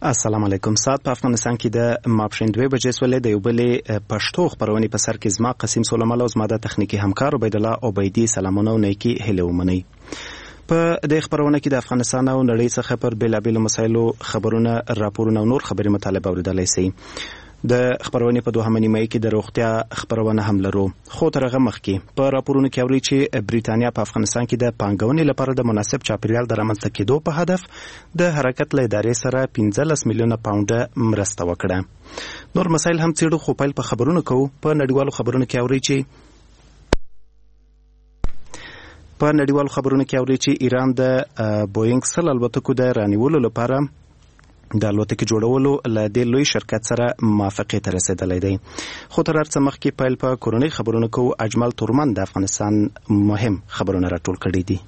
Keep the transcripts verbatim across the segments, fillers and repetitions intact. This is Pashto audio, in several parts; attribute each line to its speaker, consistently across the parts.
Speaker 1: السلام علیکم. سات په افغانستان کې د ماپښین دوه بجې سولې د یو بلې پښتو خبرونې په سر کې زما قسیم سولمال او زما د تخنیکی همکار عبید الله عبیدی سلامونه او نیکی هیله ومني. په دې خبرونه کې د افغانستان او نړۍ څخه پر بیلابیلو مسایلو خبرونه، راپورونه او نور خبري مطالب اوریدلای شئ. د خبرونې په دوهمه نیمه کې د روغتیا خبرونه هم لرو، خو تر هغه مخکې په راپورونو کې اوري چې بریټانیا په افغانستان کې د پانګونې لپاره د مناسب چاپیریال د رامنځته کېدو په هدف د حرکت له ادارې سره پنځلس میلیونه پاونډه مرسته وکړه. نور مسایل هم څېړو، خو پیل په خبرونو کوو. په نړیوالو خبرونو کې اوري چې په نړیوالو خبرونو کې اوري چې ایران د بوینګ سل الوتکو د رانیولو لپاره د الوتکې جوړولو له دې لوی شرکت سره موافقې ته رسیدلی دی. خو تر هر څه مخکې پیل په کورنۍ خبرونو کوو. اجمل تورمن د افغانستان مهم خبرونه راټول کړي دي.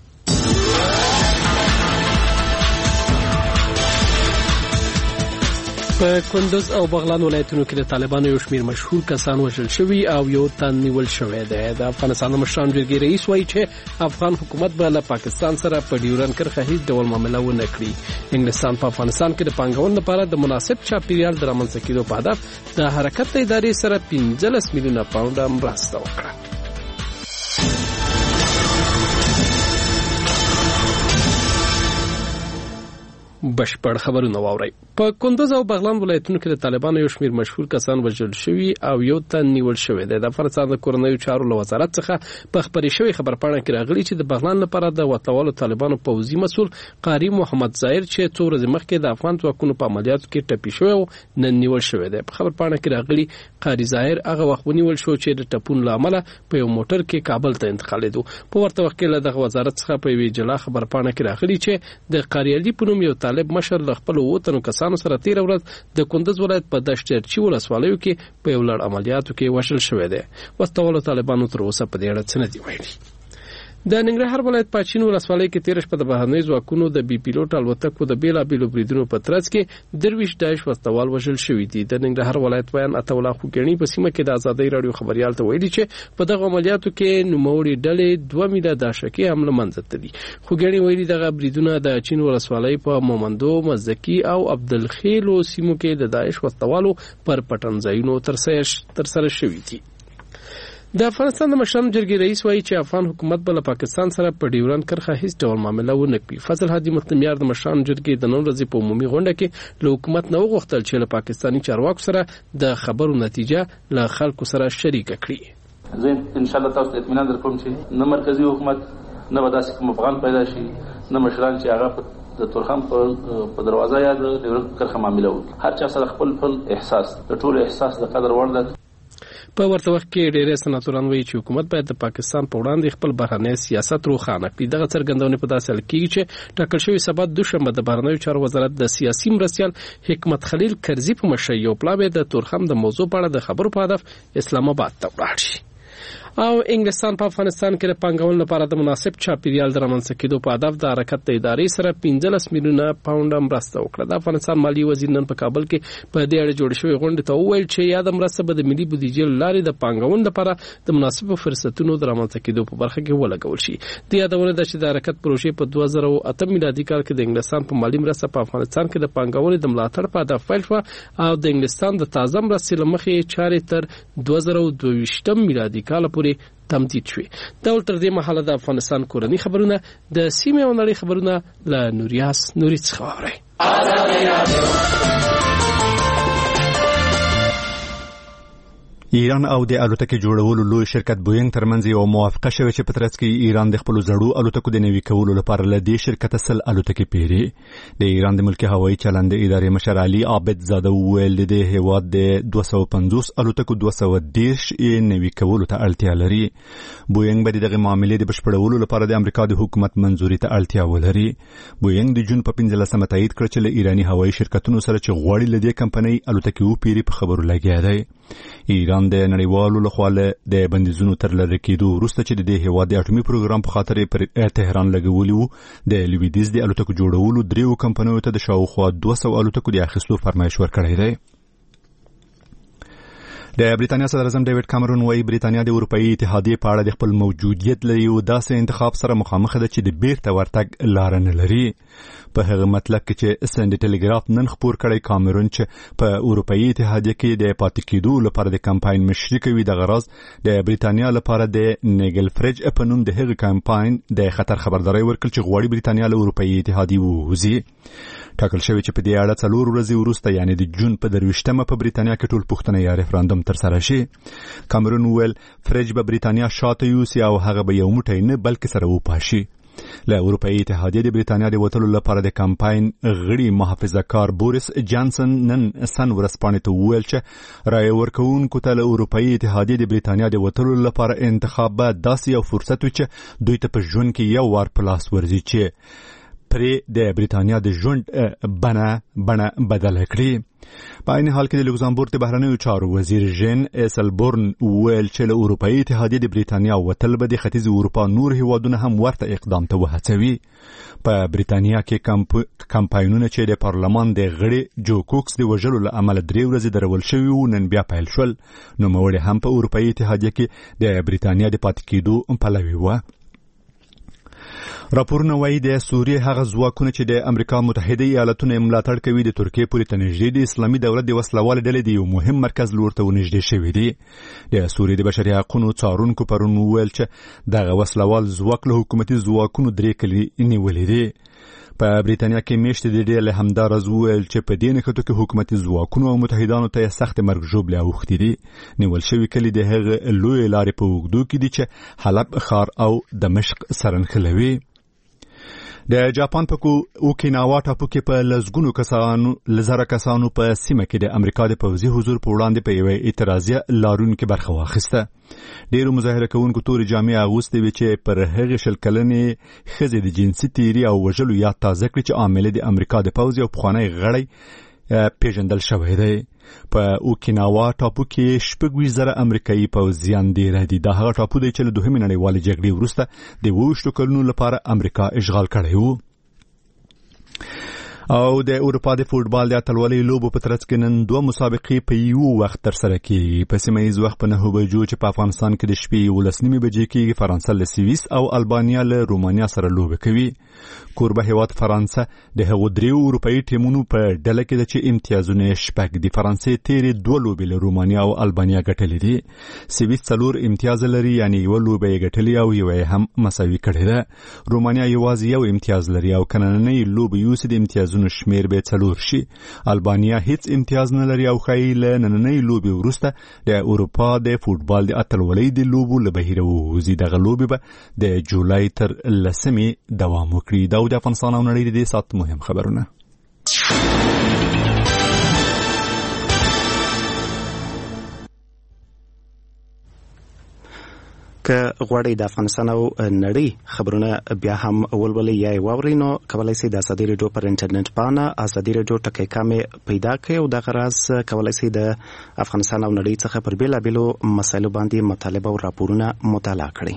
Speaker 2: په کندوز او بغلان ولایتونو کې د طالبانو یو شمېر مشهور کسان وژل شوي او یو تن نیول شوی دی. د افغانستان د مشرانو جرګې رئیس وایي چې افغان حکومت به له پاکستان سره په ډیورنډ کرښه هیڅ ډول معامله ونه کړي. انګلستان په افغانستان کې د پانګونې لپاره د مناسب چاپیریال د رامنځته کېدو په هدف د حرکت د ادارې سره پنځلس میلیونه پاونډه مرسته وکړه. بشپړ خبرونه واورئ. په کندوز او بغلان ولایتونو کې د طالبانو یو شمېر مشهور کسان وژل شوي او یو تن نیول شوی دی. د افغانستان د کورنیو چارو له وزارت څخه په خبرې شوې خبرپاڼه کې راغلي چې د بغلان لپاره د وتلو طالبانو پوځي مسؤل قاری محمد ظاهر چې څو ورځې مخکې د افغان ځواکونو په عملیاتو کې ټپي شوی او نن نیول شوی دی. په خبرپاڼه کې راغلي قاری ظاهر هغه وخت ونیول شو چې د ټپون له امله په یو موټر کې کابل ته انتقالېدو. په ورته وخت کې له دغه وزارت څخه په یوې جلا خبرپاڼه کې راغلي چې د قاری علي په نوم یو طالب مشر له خپل وطنو کسانو سره تیر ورځ د کندوز ولایت په دشترچی ولسوالیو کې په یو لړ عملیاتو کې وشل شوی دی. وسطولو طالبانو تر اوسه په دې اړه څه نه دی ویلي. د ننګرهار ولایت پاچین ولسوالۍ کې تیر شپه د بهرنۍ ځواکونو د بي پیلوټ الوتکو د بیلابیلو بریدونو په ترڅ کې درویش داعش وسطوال وژل شوي دي. د ننګرهار ولایت ویان عطا الله خوګنی په سیمه کې د ازادۍ راډیو خبريال ته ویلي چې په دغه عملیاتو کې نوموړي ډلې دوه میله داشکي حمله منځته دي. خوګنی ویلي دغه بریدونه د چین ولسوالۍ په مومندو، مزدکی او عبدالخیلو سیمو کې د داعش وسطوالو پر پټنځایونو تر سره شوي دي. د افغانستان د مشرانو جرګې رئیس وایي چې افغان حکومت به له پاکستان سره په ډیورنډ کرښه هیڅ ډول معامله ونه کړي. فضل هادي متمیار د مشرانو جرګې د نن ورځې په عمومي غونډه کې له حکومت نه وغوښتل چې له پاکستاني چارواکو سره د خبرو نتیجه له خلکو سره شریکه کړي.
Speaker 3: زه ان شاء الله تاسو ته اطمینان درکوم چې نه مرکزی حکومت نه به داسې کوم افغان پیدا شي، نه مشران چې هغه د تورخم په دروازه یا د ډیورنډ کرښه معامله وکړي. هر چا سره خپل خپل احساس، د ټول احساس د قدر وړ ده.
Speaker 2: په ورته وخت کې ډېری سناتوران وایي چې حکومت باید د پاکستان په وړاندې خپل بهرنی سیاست روښانه کړي. دغه څرګندونې په داسې حال کې چې ټاکل شوی سبا دوشنبه د بهرنیو چارو وزارت د سیاسي مرستیال حکمت خلیل کرزي په مشرۍ یو پلاوی د تورخم د موضوع په اړه د خبرو په هدف اسلام آباد ته ولاړ شي. او انګلستان په افغانستان کې د پانګونې لپاره د مناسب چاپیریال د رامنځته کېدو په هدف د حرکت د ادارې سره پنځلس میلیونه پاونډه مرسته وکړه. د افغانستان مالی وزیر نن په کابل کې په دې اړه جوړ شوی غونډه ته وویل چې یا د مرسته به د ملي بودیجې له لارې د پانګونې لپاره د مناسبو فرصتونو د رامنځته کېدو په برخه کې ولګول شي. د یادونه ده چې د حرکت پروژې په دوه زره او اته میلادي کال کې د انګلستان په مالی مرسته په افغانستان کې د پانګونې د ملاتړ په هدف پیل شوه او د انګلستان د تازه مرستې له مخې چارې تر دوه زره او دوه ویشتم میلادي کال پورې تمدید شوی. دا ول تر دې مهاله د افغانستان کورنۍ خبرونه د سیمې او نړۍ خبرونه له نوریاس نوري څخه واورئ.
Speaker 4: ایران او د الوتکې جوړولو لوی شرکت بوینګ ترمنځ یو موافقه شوه چې په ترڅ کې ایران د خپل زړو الوتکو د نوي کولو لپاره له دې شرکت سل الوتکې پیری. د ایران د ملکی هوایي چلند ادارې مشر علي عابد زاده ویل د هیواد د دوه سوه پنځوس الوتکو دوه سوه دېرش یې نوي کولو ته اړتیا لري. بوینګ به دغه معاملې د بشپړولو لپاره د امریکا د حکومت منځوري ته اړتیا ولري. بوینګ د جون په پنځلسمه تایید کړ چې له ایرانی هوایي شرکتونو سره چې غواړي له دې کمپنۍ الوتکې وپیري په خبرو لګیا دی. ایران د نړیوالو لخوا د بندیزونو تر لرې کېدو وروسته چې د دې هیواد د اټومي پروګرام په خاطر پر تهران لګولي وو، د لویدیځ د الوتکو جوړولو دریو کمپنیو ته د شاوخوا دوه سوه الوتکو د اخیستلو فرمایش ورکړی دی. د بریتانیا صدر اعظم ډیوډ کامرون وايي بریتانیا د اروپאי اتحادیې په اړه د خپل موجودیت له یو داسې انتخاب سره مخامخ ده چې د بیرته ورتګ لار نه لري. په هغه مطلب کې چې سنډ ټلګراف نن خبر کړی کامرون چې په اروپאי اتحادیه کې د پاتې کېدو لپاره د کمپاین مشري کوي د غرض د بریتانیا لپاره د نیګل فرج په نوم د هغه کمپاین د خطر خبرداري ورکړ چې غواړي بریتانیا له اروپאי اتحادیه ووځي. ټاکل شوی چې په دې اړه څلور ورځې وروسته یعنی د جون په درویشتمه په بریتانیا کې ټول پوښتنه یا ریفرندوم ترسره شي. کامرون ویل فرج به بریتانیا شاته یوسي او هغه به یو موټی نه بلکې سره وپاشي. له اروپאי اتحادیې د بریتانیا د وټلو لپاره د کمپاین غړي محافظه کار بوریس جانسن نن سن ورسپانې ته ویل چې رای ورکوونکو ته له اروپאי اتحادیې د بریتانیا د وټلو لپاره انتخاب به داسې یو فرصت وي چې دوی ته په ژوند کې یو وار په لاس ورځي چې پرې د بریتانیا د ژوند بڼه بڼه بدله کړي. په عین حال کې د لوکزامبورګ د بهرنیو چارو وزیر ژن ایسلبورن ویل چې له اروپאי اتحادیې د بریتانیا وتل به د ختیځ اروپا نور هیوادونه هم ورته اقدام ته وهڅوي. په بریتانیا کې کمپ کمپاینونه چې د پارلمان د غړي جو کوکس د وژلو له امله درې ورځې درول شوي وو نن بیا پیل شول. نوموړی هم په اروپאי اتحادیه کې د بریتانیا د پاتې کېدو پلوی و. راپورونه وايي د سوریې هغه ځواکونه چې د امریکا متحده ایالاتونو ملاتړ کوي د ترکیې پورې ته نږدې د اسلامي دولت د وسلوال ډلې د یو مهم مرکز لور ته ونږدې شوي دي. د سوریې د بشري حقوقو څارونکو پرون ویل چې دغه وسلوال ځواک له حکومتي ځواکونو درې کلي نیولې دي. په بریتانیا کې میشت د ډېر له همدارز ویل چې په دې نښتو کې حکومتي ځواکونو او متحدانو ته سخت مرګ ژوبلې اوښتي دي. نیول شوي کلي د هغه لوی لارې په اوږدو کې دي چې حلب ښار او دمشق سره نښلوي. د جاپان په اوکیناوا ټاپو کې په لزګونو کسانو لزره کسانو په سیمه کې د امریکا د پوځي حضور په وړاندې په یوه اعتراضیه لارون کې برخه واخیسته. ډیرو مظاهره کوونکو تورې جامې اغوستې وې چې پر هغې شل کلنې ښځې د جنسي تیري او وژلو یاد تازه کړي چې عامله د امریکا د پوځ یو پخوانی غړی پیژندل شوی دی. په اوکیناوا ټاپو کې شپږ ویشت زره امریکایي پوځیان ډېر دي. دا هغه ټاپو دی چې له دوهمې نړیوالې جګړې وروسته د اووه ویشتو کلونو لپاره امریکا اشغال کړی و. او د اروپا د فوټبال د اتلولۍ لوبو په ترڅ کې نن دوه مسابقې په یو وخت ترسره کیږي. په سیمه ییز وخت په نهه بجو چې په افغانستان کې د شپې یولس نیمې بجې کېږي فرانسه له سویس او البانیا له رومانیا سره لوبه کوي. کوربه هیواد فرانسه د هغو دریو اروپאי ټیمونو په ډله کې ده چې امتیازونه یې شپږ دي. فرانسې تیرې دوه لوبې له رومانیا او البانیا ګټلې دي. سویس څلور امتیاز لري یعنی یوه لوبه یې ګټلې او یوه یې هم مساوي کړې ده. رومانیا یوازې یو امتیاز لري او که نننۍ لوبه یوسي د امتیازونو شمیر به څلور شي. البانیا هیڅ امتیاز نه لري او ښایي له نننۍ لوبې وروسته د اروپا د فوټبال د اتلولۍ د لوبو له بهیره ووځي. دغه لوبې به د جولای تر لسمې دوام وکړي. دا د افغانستان او نړۍ د دې ساعت مهم خبرونه.
Speaker 1: که غواړئ د افغانستان او نړۍ خبرونه بیا هم ولولئ یا یې واورئ نو کولی شئ د ازادي راډیو پر انټرنیټ باندې ازادي راډیو ټکی کامې پیدا کړئ او دغه راز کولی شئ د افغانستان او نړۍ څخه پر بېلابېلو مسایلو باندې مطالب او راپورونه مطالعه کړئ.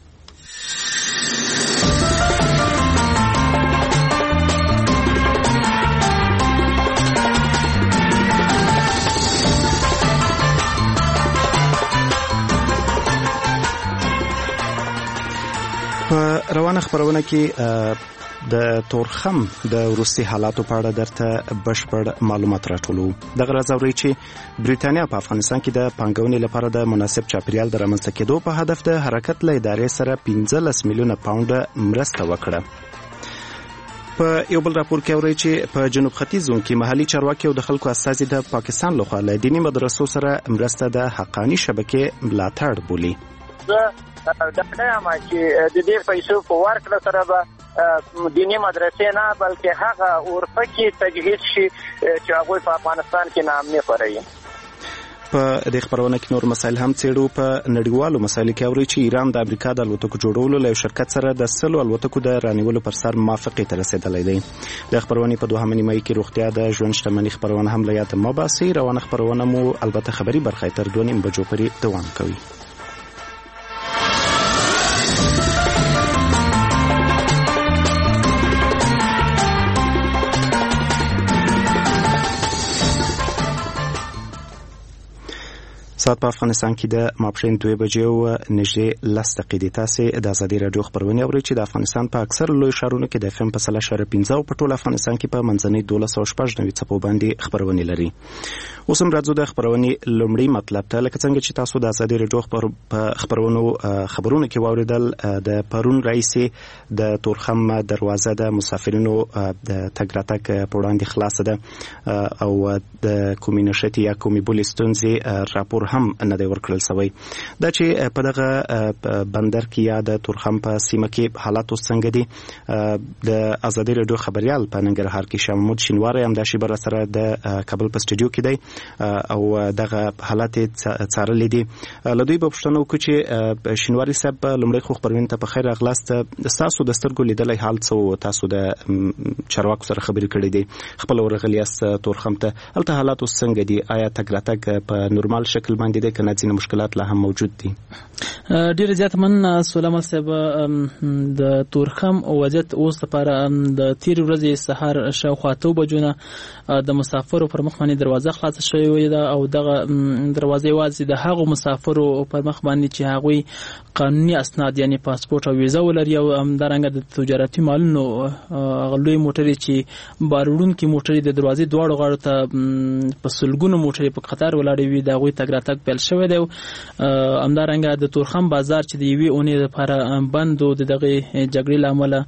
Speaker 1: په روانه خبرونه کې د تورخم د وروستي حالاتو په اړه درته بشپړ معلومات راټولو. دغه راز اورئ چې بریتانیا په افغانستان کې د پانګونې لپاره د مناسب چاپیریال د رامنځته کېدو په هدف د حرکت له ادارې سره پنځلس میلیونه پاونډه مرسته وکړه. په یو بل راپور کې اورئ چې په جنوب ختیځ زون کې محلي چارواکي او د خلکو استازي د پاکستان لخوا له دیني مدرسو سره مرسته د حقاني شبکې ملاتړ بولي.
Speaker 5: دا دغه ما چې د دې پیسو په ورکړه سره به دیني مدرسې نه بلکې هغه اورپکې تجهیز شي چې هغه په افغانستان کې نامني خوري.
Speaker 1: په دې خبرونه کې نور مسایل هم څېړو. په نړیوالو مسایلو کې اوري چې ایران د امریکا د الوتکو جوړولو له شرکت سره د سلو الوتکو د رانیولو پر سر موافقې ته رسیدلی دی. د خبرونې په دوهمه نیمایي کې روغتیا د ژوند شتمنۍ خبرونه هم له یاده مه باسئ. روانه خبرونه مو البته خبري برخه تر دوه نیم بجو پورې دوام کوي. سات په افغانستان کې د ماپښین دوه بجې او نږدې لس دقیقې تاسې د ازادي راډیو خبرونه اورئ چې د افغانستان په اکثر لوی ښارونو کې د اف ام په سل اشاریه پنځه او په ټول افغانستان کې په منځنۍ دولس سوه شپږ نوي څپو باندې خبرونه لري. اوس هم راځو د خبرونې لومړی مطلب ته. لکه څنګه چې تاسو د ازادي راډیو په خبرونو خبرونه کې واوریدل، د پرون رئیس د تورخم دروازه د مسافرینو د تګ راتګ په وړاندې خلاصه ده او د کومې نښتې یا کومې بلې ستونزې راپور هم نه دی ورکړل شوی. دا چې په دغه بندر کې یا د تورخم په سیمه کې حالات اوس څنګه دي، د ازادي راډیو خبريال په ننګرهار کې شاه محمود شینواری هم د شیبر سره د کابل په سټډیو کې دی او دغه حالات څارلې دي. له دوی په پوښتنه وکړو چې شینواری صاحب لومړی خو خبرونه ته په خیر راغلاست. تاسو د سترګو لیدلای حال څه، تاسو د چارواکو سره خبرې کړې دي، خپل ورغلیاست تورخم ته، هلته حالات اوس څنګه دي؟ آیا تګ راتګ په نورمال شکل باندې دي کنه ځینې مشکلات لا هم موجود دي؟
Speaker 6: ډیر زیات من سلام صاحب، د تورخم وضعیت اوس لپاره د تیر ورځې سهار شاوخوا اته بجو د مسافرو پر مخ باندې دروازه خلاصه شوې ده او دغه دروازه یوازې د هغو مسافرو پر مخ باندې چې هغوی قانوني اسناد یعنی پاسپورت او ویزا ولري او همدارنګه د تجارتي مالونو غلوی موټرې چې باروړونکي موټرې د دروازې دواړو غاړو ته په سلګونو موټرې په قطار ولاړې وي، د هغوی تګ راتګ پیل شوی دی. همدارنګه د تورخم بازار چې د یوې اونۍ لپاره بند و، د دغې جګړې له امله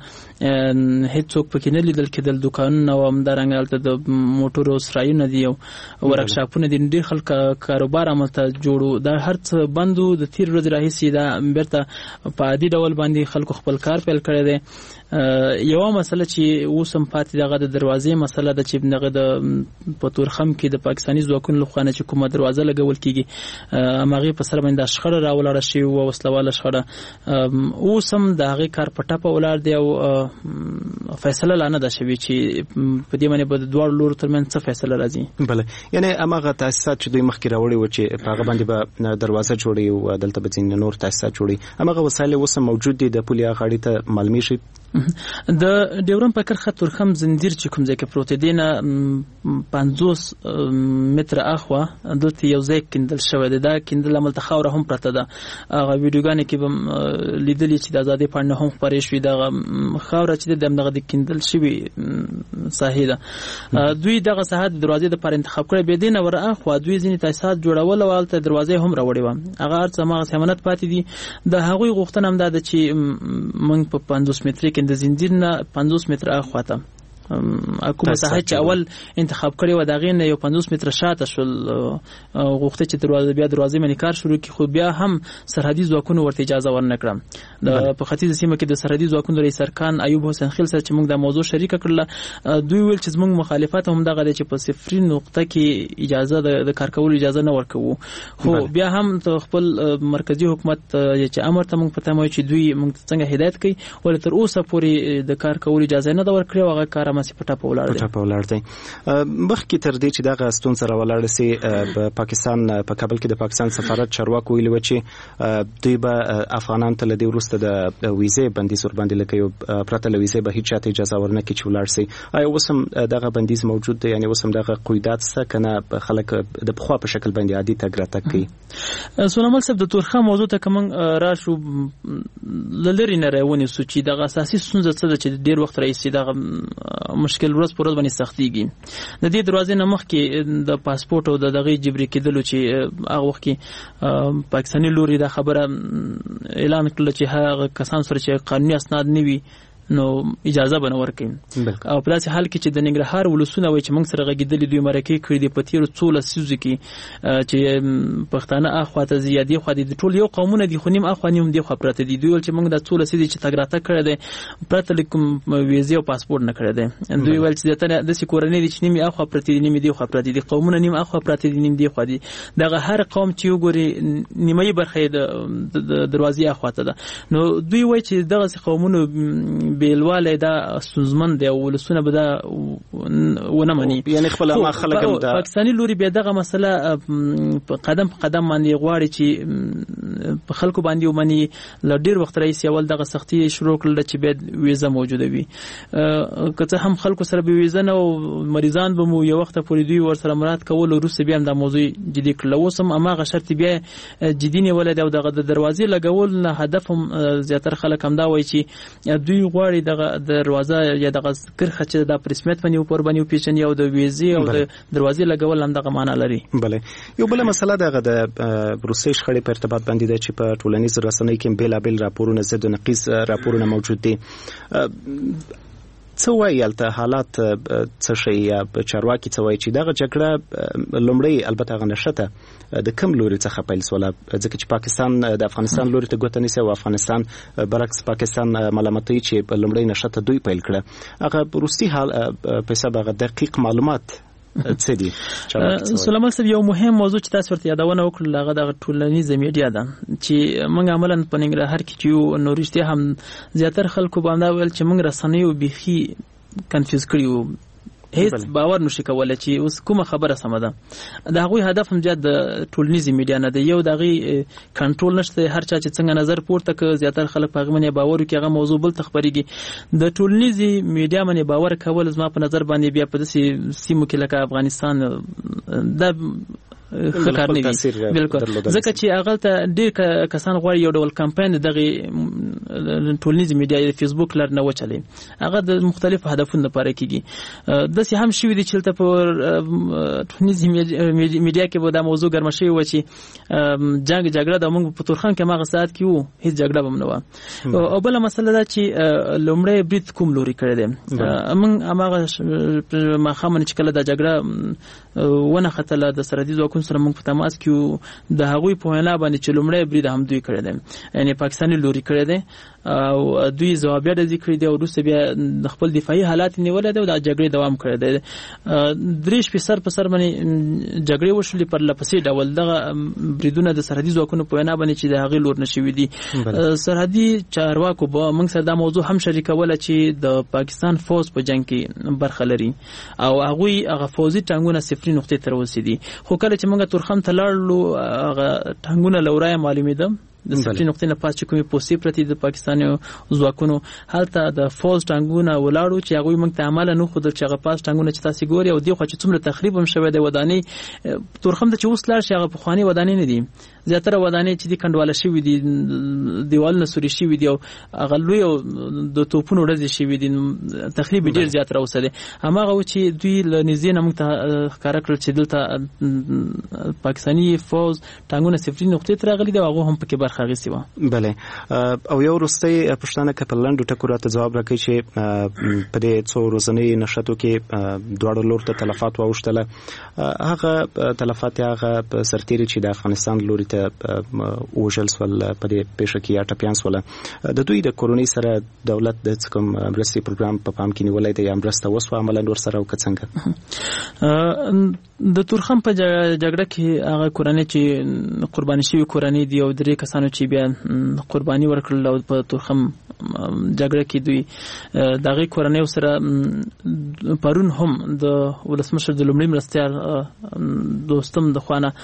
Speaker 6: هیڅوک پکې نه لیدل کېدل، دوکانونه او همدارنګه هلته د موټرو سرایونه دي او ورکشاپونه دي، ډېر خلک کاروبار هملته جوړ، دا هر څه بند و. د تیر ورځې راهیسې دا بیرته په عادي ډول باندې خلکو خپل کار پیل کړی دی. یوه مسله چې اوس هم پاتې دغه د دروازې مسله ده چې دغه د په تورخم کې د پاکستاني ځواکونو لخوا نه چې کومه دروازه لګول کېږي هماغې په سر باندې دا شخړه راولاړه شوې وه، وسلواله شخړه. اوس هم د هغې کار په ټپه ولاړ دی او فیصله لا نه ده شوې چې په دې باندې به د دواړو لورو ترمنځ څه فیصله راځي. بله،
Speaker 1: یعنې هماغه تاسیسات چې دوی مخکې راوړي وو چې په هغه باندې به دروازه جوړوي او دلته به ځینې نور تاسیسات جوړوي، هماغه وسایل اوس هم موجود دي د پولې هغه غاړې ته معلومیږي.
Speaker 6: د ډیورن په کرښه تورخم زنجیر چې کوم ځای کې پروت دی نه پنځوس متره اخوا دلته یو ځای کیندل شوی دی. دا کیندل هملته خاوره هم پرته ده، هغه ویډیوګانې کې به لیدلې چې د ازادۍ پاڼې هم خپرې شوې، دغه خاوره چې د همدغه د کیندل شوې ساحې ده. دوی دغه ساحه د دروازې دپاره انتخاب کړی، بې دې نه ور اخوا دوی ځینې تاسیسات جوړول او هلته دروازې هم راوړې وه، هغه هر څه هماغسې امانت پاتې دي. د هغوی غوښتنه هم دا ده چې موږ په پنځوس مترې کې د زنجیر نه پنځوس متره اخوا ته کومه ساحه چې اول انتخاب کړی و د هغې نه یو پنځوس متره شاته شول، غوښته چې دروازه بیا دروازې باندې کار شروع کړي، خو بیا هم سرحدي ځواکونو ورته اجازه ورنه کړه. د په ختیځه سیمه کې د سرحدي ځواکونو رئیس ارکان ایوب حسین خیل سره چې موږ دا موضوع شریکه کړله، دوی ویل چې زموږ مخالفت هم دغه دی چې په صفري نقطه کې اجازه د کار کولو اجازه نه ورکوو، خو بیا هم خپل مرکزی حکومت چې امر ته موږ په تمه چې دوی موږ څنګه هدایت کوي ولې تر اوسه پورې د کار کولو اجازه نه ده ورکړې او هغه کار مسی پټه په ولاړ دی
Speaker 1: پټه په ولاړ دی. مخکې تر دې چې دغه ستونزه راولاړه سي، په پاکستان په کابل کې د پاکستان سفارت چارواکو ویلي و چې دوی به افغانان ته له دې وروسته د ویزې بندیز ور باندې لکه یو پرته له ویزې به هیڅ چاته اجازه ورنه کړي چې ولاړ سي. آیا اوس هم دغه بندیز موجود دی؟ یعنې اوس هم دغه قیودات شته کنه خلک د پخوا په شکل باندې عادي تګ راتګ کوي؟
Speaker 6: سونامل صاحب، د تورخم موضوع ته کوم راشو لری نه راونیسو چې دغه اساسي ستونزه څه ده چې ډیر وخت راځي دغه مشکل ورځ پر ورځ باندې سختيږي. د دې دروازې نه مخکې د پاسپورت او د دغه جبري کېدلو چې هغه وخت کې پاکستاني لوري دا خبره اعلان کړل چې هغه کسان سره چې قانوني اسناد نه وي نو اجازه به نه ورکوي. او په داسې حال کې چې د ننګرهار ولسونه وایي چې موږ سره غږېدلي دوی مرکې کړي دي په تېرو څو لسیزو کې چې پښتانه اخوا ته ځي یا دې خوا دي، ټول یو قومونه دي خو نیم اخوا نیم دې خوا پراته دي. دوی ویل چې موږ دا څو لسیزې چې تګ راتګ کړی دی پرته له کوم ویزې او پاسپورټ نه کړی دی. دوی ویل چې داسې کورنۍ دي چې نیم اخوا پرتې دي نیم دې خوا پراته دي، قومونه نیم اخوا پراته دي نیم دې خوا دي. دغه هر قوم چې وګوري نیمایي برخه یې د دروازې اخوا ته ده. نو دوی وایي چې دغسې قومونو بیلواله دا سوزمن دی او ولسونه به دا ونه مني
Speaker 1: یعنی خپل ما خلک هم دا
Speaker 6: پاکستاني لوري به دغه مسله قدم په قدم باندې غواړي چې په خلکو باندې ومني ل ډیر وخت رئیس اول دغه سختي شروع کړل چې به ویزه موجوده وي که هم خلکو سره به ویزه نه او مریضان به مو یو وخت پورې دوی ور سره مراد کول او روس بیا هم د موضوع جدي کړل اوس هم هغه شرط بیا جدي نه ولید او دغه د دروازې لګول نه هدف هم زیاتره خلک هم دا وایي چې دوی غواړي دغه دروازه یا دغه کرخه چې د پرسمت باندې پر باندې پیچن یو د ویزه او د دروازې لګول هم دغه معنی لري.
Speaker 1: بله یو بل مسله دغه د روسي شخړې په ارتباط باندې ده چې په ټولنیز رسنۍ کې بیلابل راپورونه زد او نقیض راپورونه موجود دي. څه وایي الته حالات څه شي یا چارواکي څه وایي چې دغه جګړه لومړی البته غو نشته د کم لوري څخه پیل سوله ځکه چې پاکستان د افغانستان لوري ته ګوته نیسي او افغانستان برعکس پاکستان ملامتوي چې په لومړی نشته دوی پیل کړه. هغه روسي حال په حساب هغه دقیق معلومات څه دي؟
Speaker 6: سلام صاحب یو مهم موضوع چې تاسو ورته یادونه وکړل هغه د ټولنیز میډیا ده چې موږ عملاً په ننګرهار کې چې نو رښتیا هم زیاتره خلکو باندې ویل چې موږ رسنیو بيخي کنفیوز کړیو هیڅ باور نشي کولای چې اوس کومه خبره سم ده. دا غوي هدف هم جد ټولنیز میډیا نه دی یو دغه کنټرول نشته هر چا چې څنګه نظر پورته ک زیاتره خلک په غمنه باور کوي هغه موضوع بل تخبريږي. د ټولنیز میډیا باندې باور کول زما په نظر باندې بیا په داسې سیمو کې لکه افغانستان د خکار نه دي بالکل ځکه چې هغه ته ډېر کسان غواړي یو ډول کمپاین دغه ټولنیز میډیا فیسبوک لر نه وچلي هغه د مختلف هدفونو لپاره کیږي د سه هم شوی دي چې تل په ټولنیز میډیا کې به دا موضوع ګرم شي و چې جنگ جګړه د موږ په تورخان کې ماغه ساعت کې وو هیڅ جګړه بم نه و او بل مسله دا چې لومړی برید کوم لوري کړی دی موږ هغه ما خامن چې کله د جګړه ونه خطر د سرحدي ځواکونو سره موږ په تماس کې د هغوی په وینا باندې چې لومړی برید هم دوی کړی دی یعنی پاکستاني لوري کړی دی او دوی ځواب یې ذکر دی او روس بیا خپل دفاعي حالات نیول دی او د جګړې دوام کړی دی دریش په سر په سر باندې جګړې وشولې پر لپسې ډول دغه بریدونه د سرحدي ځواکونو په وینا باندې چې د هغې لور نشوي دي. سرحدي چارواکو به موږ سره دا موضوع هم شریکوله چې د پاکستان فوج په جنگ کې برخه لري او هغوی هغه فوزي ټانګونه صفري نقطې تر ورسېدي خو کله چې موږ تورخم ته لاړلو هغه ټانګونه لورای معلومېده د صفري نقطې نه پاس چې کومې پوسټي پرتی د پاکستاني ځواکونو هلته د فوز ټانګونه ولاړو چې هغه موږ ته عمل نه خو د چغه پاس ټانګونه چې تاسو ګوري او دی خو چې څومره تخریب هم شوی دی وداني تورخم ته چې اوس لاړ شي هغه په خواني وداني نه دي زیاتره وداني چې د کندواله شي وي دي دیوالونه سوري شي وي دي او هغه لوی او د توپونو ورځي شي وي دي تخریب ډیر زیات راوسه دي هماغه چې دوی ل نږدې نه موږ ته ښکارا کړل چې دلته پاکستاني فوز ټانګونه صفري نقطې تر غلي دی هغه هم پکې خاغسي و.
Speaker 1: بله او یو وروستي پښتنه کپل لنډو ټکو راته جواب راکړي چې په دې څو ورځنی نشاتو کې دواړو لور ته تلفات واوښتله هغه تلفات هغه سرتيري چې د افغانستان لوري ته وژل سول په دې پېښه کې اټپیان سول د دوی د کورونی سره دولت د کوم مرستي پروګرام په پام کې نیولای دی امرسته وسو عملاً ور سره وکڅنګ
Speaker 6: د تورخم په جګړه کې هغه کورنۍ چې قرباني شوی کورنۍ دی او درې کسان چې بیا قرباني ورکړل او په تورخم جګړه کې دوی دغه کورنۍ سره پرون هم د ولسمشر د لومړي مرستيال دوستم د خوانه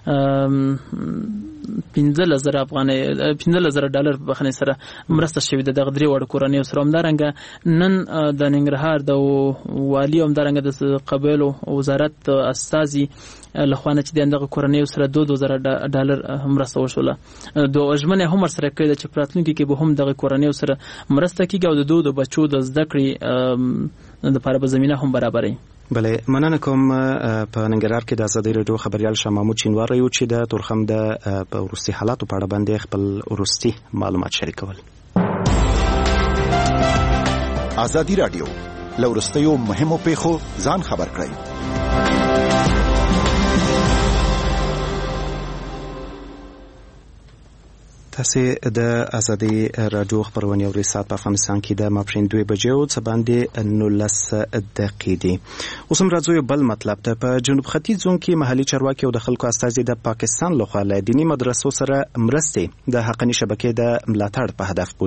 Speaker 6: پنځه زره افغاني پنځه زره ډالر په خنه سره مرسته شوې ده د غدري وړ کورنۍ سره همدارنګه نن د ننګرهار د والی همدارنګه د قبایلو وزارت استازي لخوانه چې دغه کورنۍ سره دوه زره ډالر مرسته وشوله دوه اجمنه هم سره کړی چې پراتلونکي کې به هم دغه کورنۍ سره مرسته کیږي او د دوه د بچو د زده کړې د لپاره به زمينه هم برابرې.
Speaker 1: بله مننه کوم په ننګرهار کې د ازادي رادیو خبريال شاه محمود چینوار یو چې د تورخم د ورستي حالاتو په اړه باندې خپل ورستي معلومات شریکول.
Speaker 7: ازادي رادیو لورستیو مهمو پیښو ځان خبر کړئ.
Speaker 1: تاسو د ازادي رادیو خبرونه اورئ سات په افغانستان کې د ماپښین دوه بجې او څه باندې نولس دقیقې دي. اوس هم راځو بل مطلب ته په جنوب ختیځ زون کې محلي چارواکي او د خلکو استازي د پاکستان لخوا له دینی مدرسو سره مرستې د حقاني شبکې د ملاتړ په هدف بولي.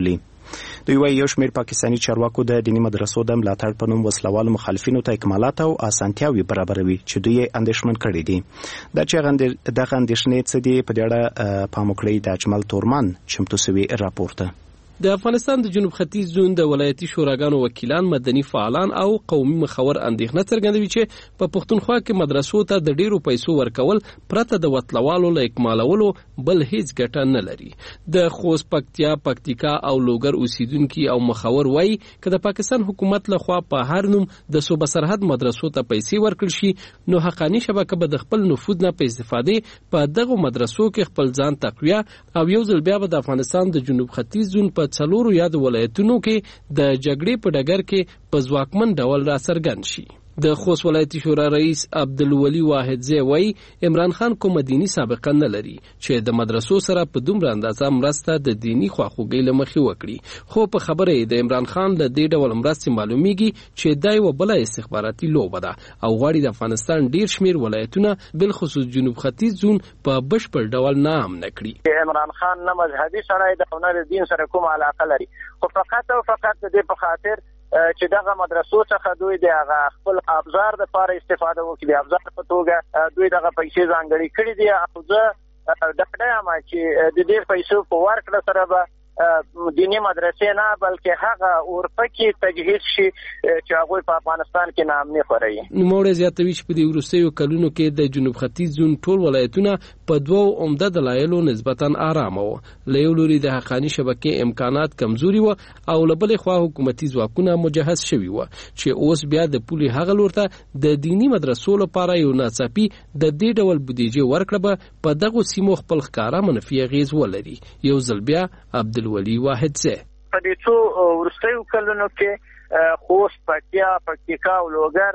Speaker 1: دوی وايي یو شمېر پاکستاني چارواکو د دیني مدرسو د ملاتړ په نوم وسلوالو مخالفینو ته اکمالات او اسانتیاوي برابروي چې دوی یې اندېښمن کړي دي. دا چې دغه اندېښنې څه دي په دې اړه پام وکړئ د اجمل تورمان چمتو سوي راپورته.
Speaker 2: د افغانستان د جنوب ختیځ زون د ولایتي شوراګانو وکیلان، مدني فعالان او قومي مخور اندېښنه څرګندوي چې په پښتونخوا کې مدرسو ته د ډیرو پیسو ورکول پرته د وتلوالو له اکمالولو بل هیڅ ګټه نه لري. د خوست، پکتیا، پکتیکا او لوګر اوسیدونکو او مخور وایي چې د پاکستان حکومت لخوا په هر نوم د صوبه سرحد مدرسو ته پیسې ورکړل شي نو حقانی شبکه به د خپل نفوذ نه په استفادې په دغه مدرسو کې خپل ځان تقویه او یو ځل بیا به د افغانستان د جنوب ختیځ زون په څلورو یاد ولایتونو کې د جګړې په ډګر کې په ځواکمن ډول را څرګند شي. د خوست ولایتي شورا رئیس عبدالولي واحدزی وایي عمران خان کوم دینی سابقه نه لري چې د مدرسو سره په دومره اندازه مرسته د دینی خواخوږۍ له مخې وکړي، خو په خبره یې د عمران خان له دې ډول مرستې معلومیږي چې دا یوه بله استخباراتي لوبه ده او غواړي د افغانستان ډیر شمیر ولایتونه بالخصوص جنوب ختیځ زون په بشپړ ډول ناامنه کړي.
Speaker 5: عمران خان نه مذهبي سړی دی او نه د دین سره کوم علاقه لري، خو فقط او فقط د دې په خاطر چې دغه مدرسو څخه دوی د هغه خپل ابزار د لپاره استفاده وکړي، د ابزار په توګه دوی دغه پیسې ځانګړي کړي دي او زه ډاډه یم چې د دې پیسو په ورکړه سره به دینی مدرسې نه بلکې هغه اورپکي تجهیز شي چې هغه په افغانستان کې نامني خوري.
Speaker 2: نوموړی زیاتوي چې په دې وروستیو کلونو کې د جنوب ختیځ زون ټول ولایتونه په دوو عمده دلایلو نسبتا آرام وو. له یو لوري د حقانی شبکې امکانات کمزوري وو او له بلې خوا حکومتي ځواکونه مجهز شوي وو چې اوس بیا د پولي هغه لورته د دینی مدرسو لپاره یو ناڅاپي د دې ډول بودیجه ورکړه به په دغه سیمو خپل ښکارا منفي اغیز ولري. یو ځل بیا عبدالولي واحدزی
Speaker 5: په دې څو وروستیو کلونو کې خوست، پکتیا، پکتیکا او لوګر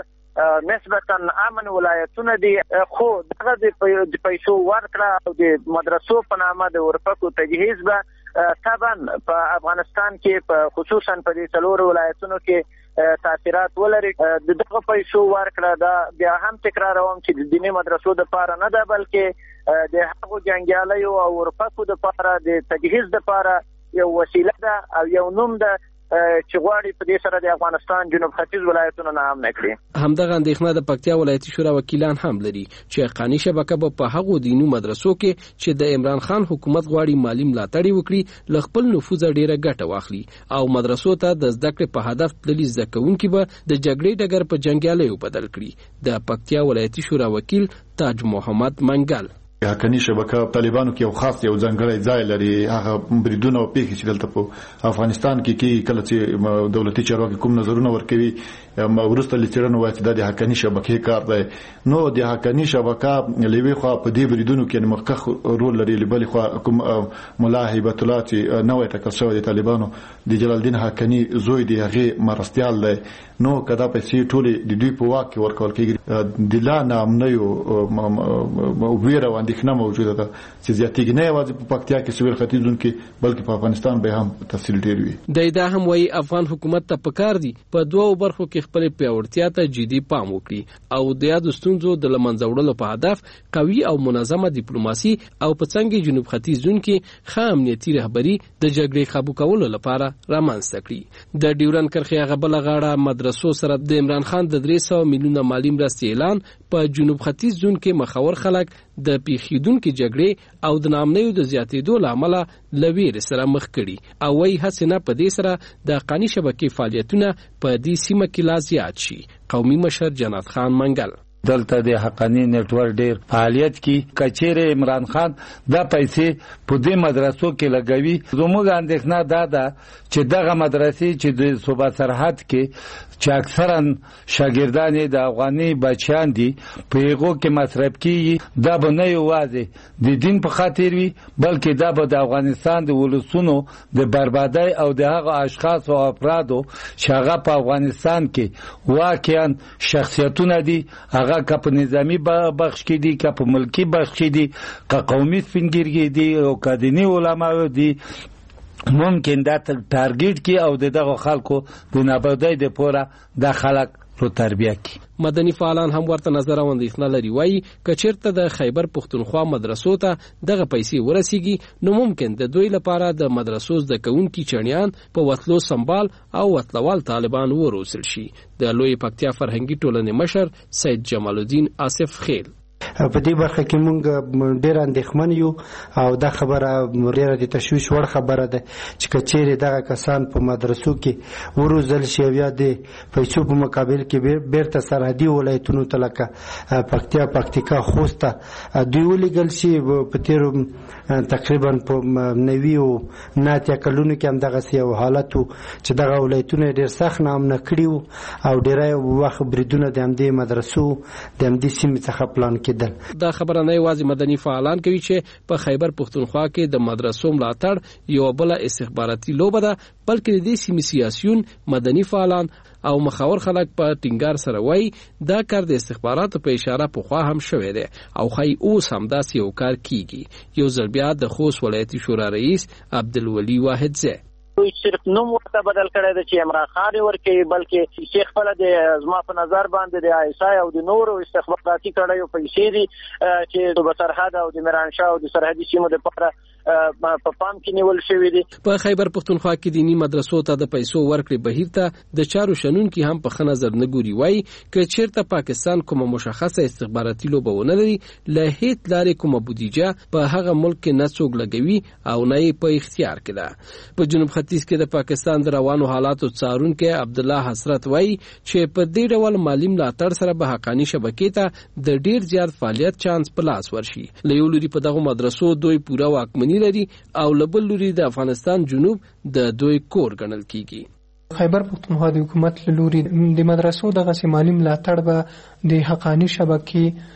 Speaker 5: نسبتا امن ولایتونه دي، خو دغه د پیسو ورکړه او د مدرسو په نامه د اورپکو تجهیز به طبعا په افغانستان کې په خصوصا په دې څلورو ولایتونو کې تاثیرات ولري. د دغه پیسو ورکړه دا بیا هم تکراروم چې د دیني مدرسو د پاره نه ده بلکې د هغو جنګیالیو او اورپکو د پاره د تجهیز د پاره یو وسیله ده او یو نوم ده چې غواړي په دې سره د افغانستان جنوب ختیځ ولایتونو نامنه کړي.
Speaker 2: همدغه اندېښنه د پکتیا ولایتي شورا وکیلان هم لري چې حقانی شبکه به په هغو دیني مدرسو کې چې د عمران خان حکومت غواړي مالی ملاتړ وکړي له خپل نفوذ ډیره ګټه واخلي او مدرسو ته د زده کړې په هدف تللي زده کوونکي به د جګړې ډګر په جنګیالیو بدل کړي. د پکتیا ولایتي شورا وکیل تاج محمد منګل
Speaker 8: حقانی شبکه طالبانو کې یو خاص یو ځانګړی ځای لري، هغه بریدونه او پیښې چې دلته په افغانستان کې کې کله چې دولتي چارواکي کوم نظرونه ورکوي ورسته لچرنه وایي چې د حقانی شبکې کار دی. نو د حقانی شبکه لوي خو په دې بریدونو کې مخکخ رول لري، لبل خو کوم مولا هیبت الله چې نوې ټاکل شوی د طالبانو د جلال الدین حقانی زوی دی، هغه مرستيال دی. نو کدا پیسې ټولې د دوی په واک کې ورکول کېږي د لا نامنه یو ویره اندېښنه موجوده ده چې زیاتېږي نه یوازې په پکتیا کې سویل ختیځ زون کې بلکې په افغانستان به هم تفصیل ډیر وي.
Speaker 2: د دا هم وایي افغان حکومت ته پکار دي په دوو برخو کې خپل پیاوړتیا ته جدي پام وکړي او د یاد ستونزو د لمنځه وړلو په هدف قوي او منظمه ډیپلوماسي او په څنګه جنوب ختیځ زون کې ښه امنیتي رهبری د جګړې قابو کولو لپاره رامنځته کړي. د ډیورن کرښې هغه بل غاړه مدرسو سره د عمران خان د درې سوه میلیونه مالی مرستې اعلان په جنوب ختیځ زون کې مخاور خلک د پیښیدونکو جګړې او د نامنیو د زیاتېدو لامل لویر سره مخ کړي او وايي هڅه نه په دې سره د حقانی شبکې فعالیتونه په دې سیمه کې لا زیات شي. قومي مشر جنات خان منګل
Speaker 9: دلته د حقانی نتورک ډیر فعالیت کی کچېره عمران خان د پیسې په دې مدرسو کې لګوي. زموږ اندېښنه دا ده چې دغه مدرسې چې د صوبه سرحد کې چې اکثرا شاګردان د افغاني بچیان دي په هغه کې مصرف کیږي دا به نه یوازې د دین په خاطر وي بلکې دا به د افغانستان د ولسونو د بربادۍ او د هغه اشخاص او افرادو چې هغه په افغانستان کې واقعا شخصیتونه دي هغه که په نظامی بخش کې دي که په ملکی بخش کې دي که قومي سپینګیري دي او که دیني علما دي ممکن دا ټارګټ کی او دغه خلکو د نابودۍ د پوره د خلک رو تربیه کی.
Speaker 2: مدني فعالان هم ورته نظر او اندېښنه لري، وایي که چیرته د خیبر پښتونخوا مدرسو ته دغه پیسې ورسیږي نو ممکن د دوی لپاره د مدرسو زده کوونکي چڼیان په وتلو سمبال او وتلوال طالبان وروزل شي. د لوی پکتیا فرهنګي ټولنې مشر سید جمال الدین آصف خیل
Speaker 10: په دې برخه کې مونږ ډېر اندېښمن یو او دا خبره ډېره د تشویش وړ خبره ده چې کچېرې دغه کسان په مدرسو کې وروزل شي یا د پیسو په مقابل کې بیرته سرحدي ولایتونو ته لکه پکتیا پکتیکا خوست ته دوی ولیږل شي. په تېرو تقریبا په نوي او نه اتیا کلونو کې هم دغسې یو حالت و چې دغه ولایتونه ډېر سخت ناامنه کړي وو او ډېری وخت بریدونه د همدې مدرسو د همدې سیمې څخه پلان کېدل.
Speaker 2: دا خبره نه یوازې مدني فعالان کوي چې په خیبر پښتونخوا کې د مدرسو ملاتړ یو بل استخباراتي لوبه ده، بلکې د دې سیمې سیاسيون، مدني فعالان او مخاور خلک په ټینګار سره وایي دا کار د استخباراتو په اشاره پخوا هم شوی دی او خی اوس هم داسې یو کار کیږي. یو ځل بیا د خوست ولایتي شورا رئیس عبدالولي واحد زه
Speaker 5: دوی صرف نوم ورته بدل کړی دی چې عمران خان ورکوي، بلکې شیخ خپله د زما په نظر باندې د آیسای او د نورو استخباراتي کړیو پیسې دي چې د سرحد او د میرانشاه او د سرحدي سیمو دپاره په پام کې نیول شوی دي.
Speaker 2: په خیبر پښتونخوا کې دینی مدرسو ته د پیسو ورکړې بهیر ته د چارو شنونکي هم په ښه نظر نه ګوري، وایي که چیرته پاکستان کومه مشخصه استخباراتي لوبه ونه لري له هیڅ لارې کومه بودیجه په هغه ملک کې نه څوک لګوي او نه یې په اختیار کې ده. په جنوب ختیځ کې د پاکستان د روانو حالاتو څارونکی عبدالله حسرت وایي چې په دې ډول مالي ملاتړ سره به حقاني شبکې ته د ډیر زیات فعالیت چانس په لاس ورشي. له یو لوري په دغه مدرسو دوی پوره واکمني لري او له بل لوري د افغانستان جنوب د دوی کور ګڼل کیږي.
Speaker 11: خیبر پښتونخوا د حکومت له لوري د مدرسو دغه مالي ملاتړ به د حقاني شبکې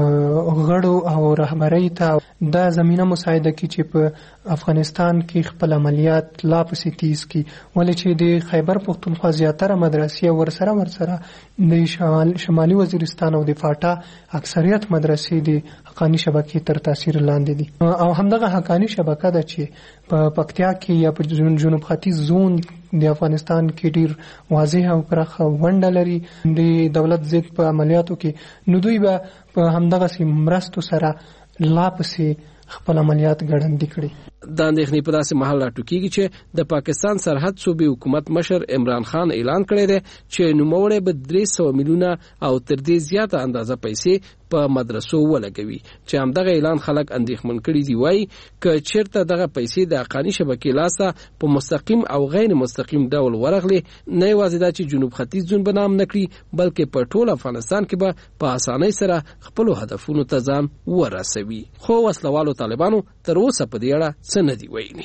Speaker 11: غړو او رهبرۍ ته دا زمينه مساعده کی چې په افغانستان کې خپل عملیات لا پسې تیز کی، ولې چې د خیبر پښتونخوا زیاتره مدرسې ورسره ورسره د شمال شمالي وزیرستان او د فاټا اکثریت مدرسې د حقاني شبکې تر تاثیر لاندې دي او همدغه حقاني شبکه ده چې په پکتیا کې یا په جنوب ختیځ زون د افغانستان کې ډیر واضح او پراخه ونډه لري د دولت ضد په عملیاتو کې. نو دوی به په همدغه سي مرستو سره لا پسې خپل عملیات ګړندې کړي.
Speaker 2: د اندېښنې په داسې محل راټوکېږي چې د پاکستان سرحد صوبې حکومت مشر عمران خان اعلان کړی دی چې نوموړی به درې سوه میلیونه او تر دې زیاته اندازه پیسې په مدرسو ولګوي چې همدغه اعلان خلک اندېښمن کړي دي. وایي که چیرته دغه پیسې د حقاني شبکې لاسه په مستقیم او غیر مستقیم ډول ورغلي نه یوازې دا چې جنوب ختیځ زون به نام نه کړي بلکې په ټول افغانستان کې به په اسانۍ سره خپلو هدفونو ته ځان ورسوي. خو وسلوالو طالبانو تر اوسه په دې اړه څه نه دي ویلي.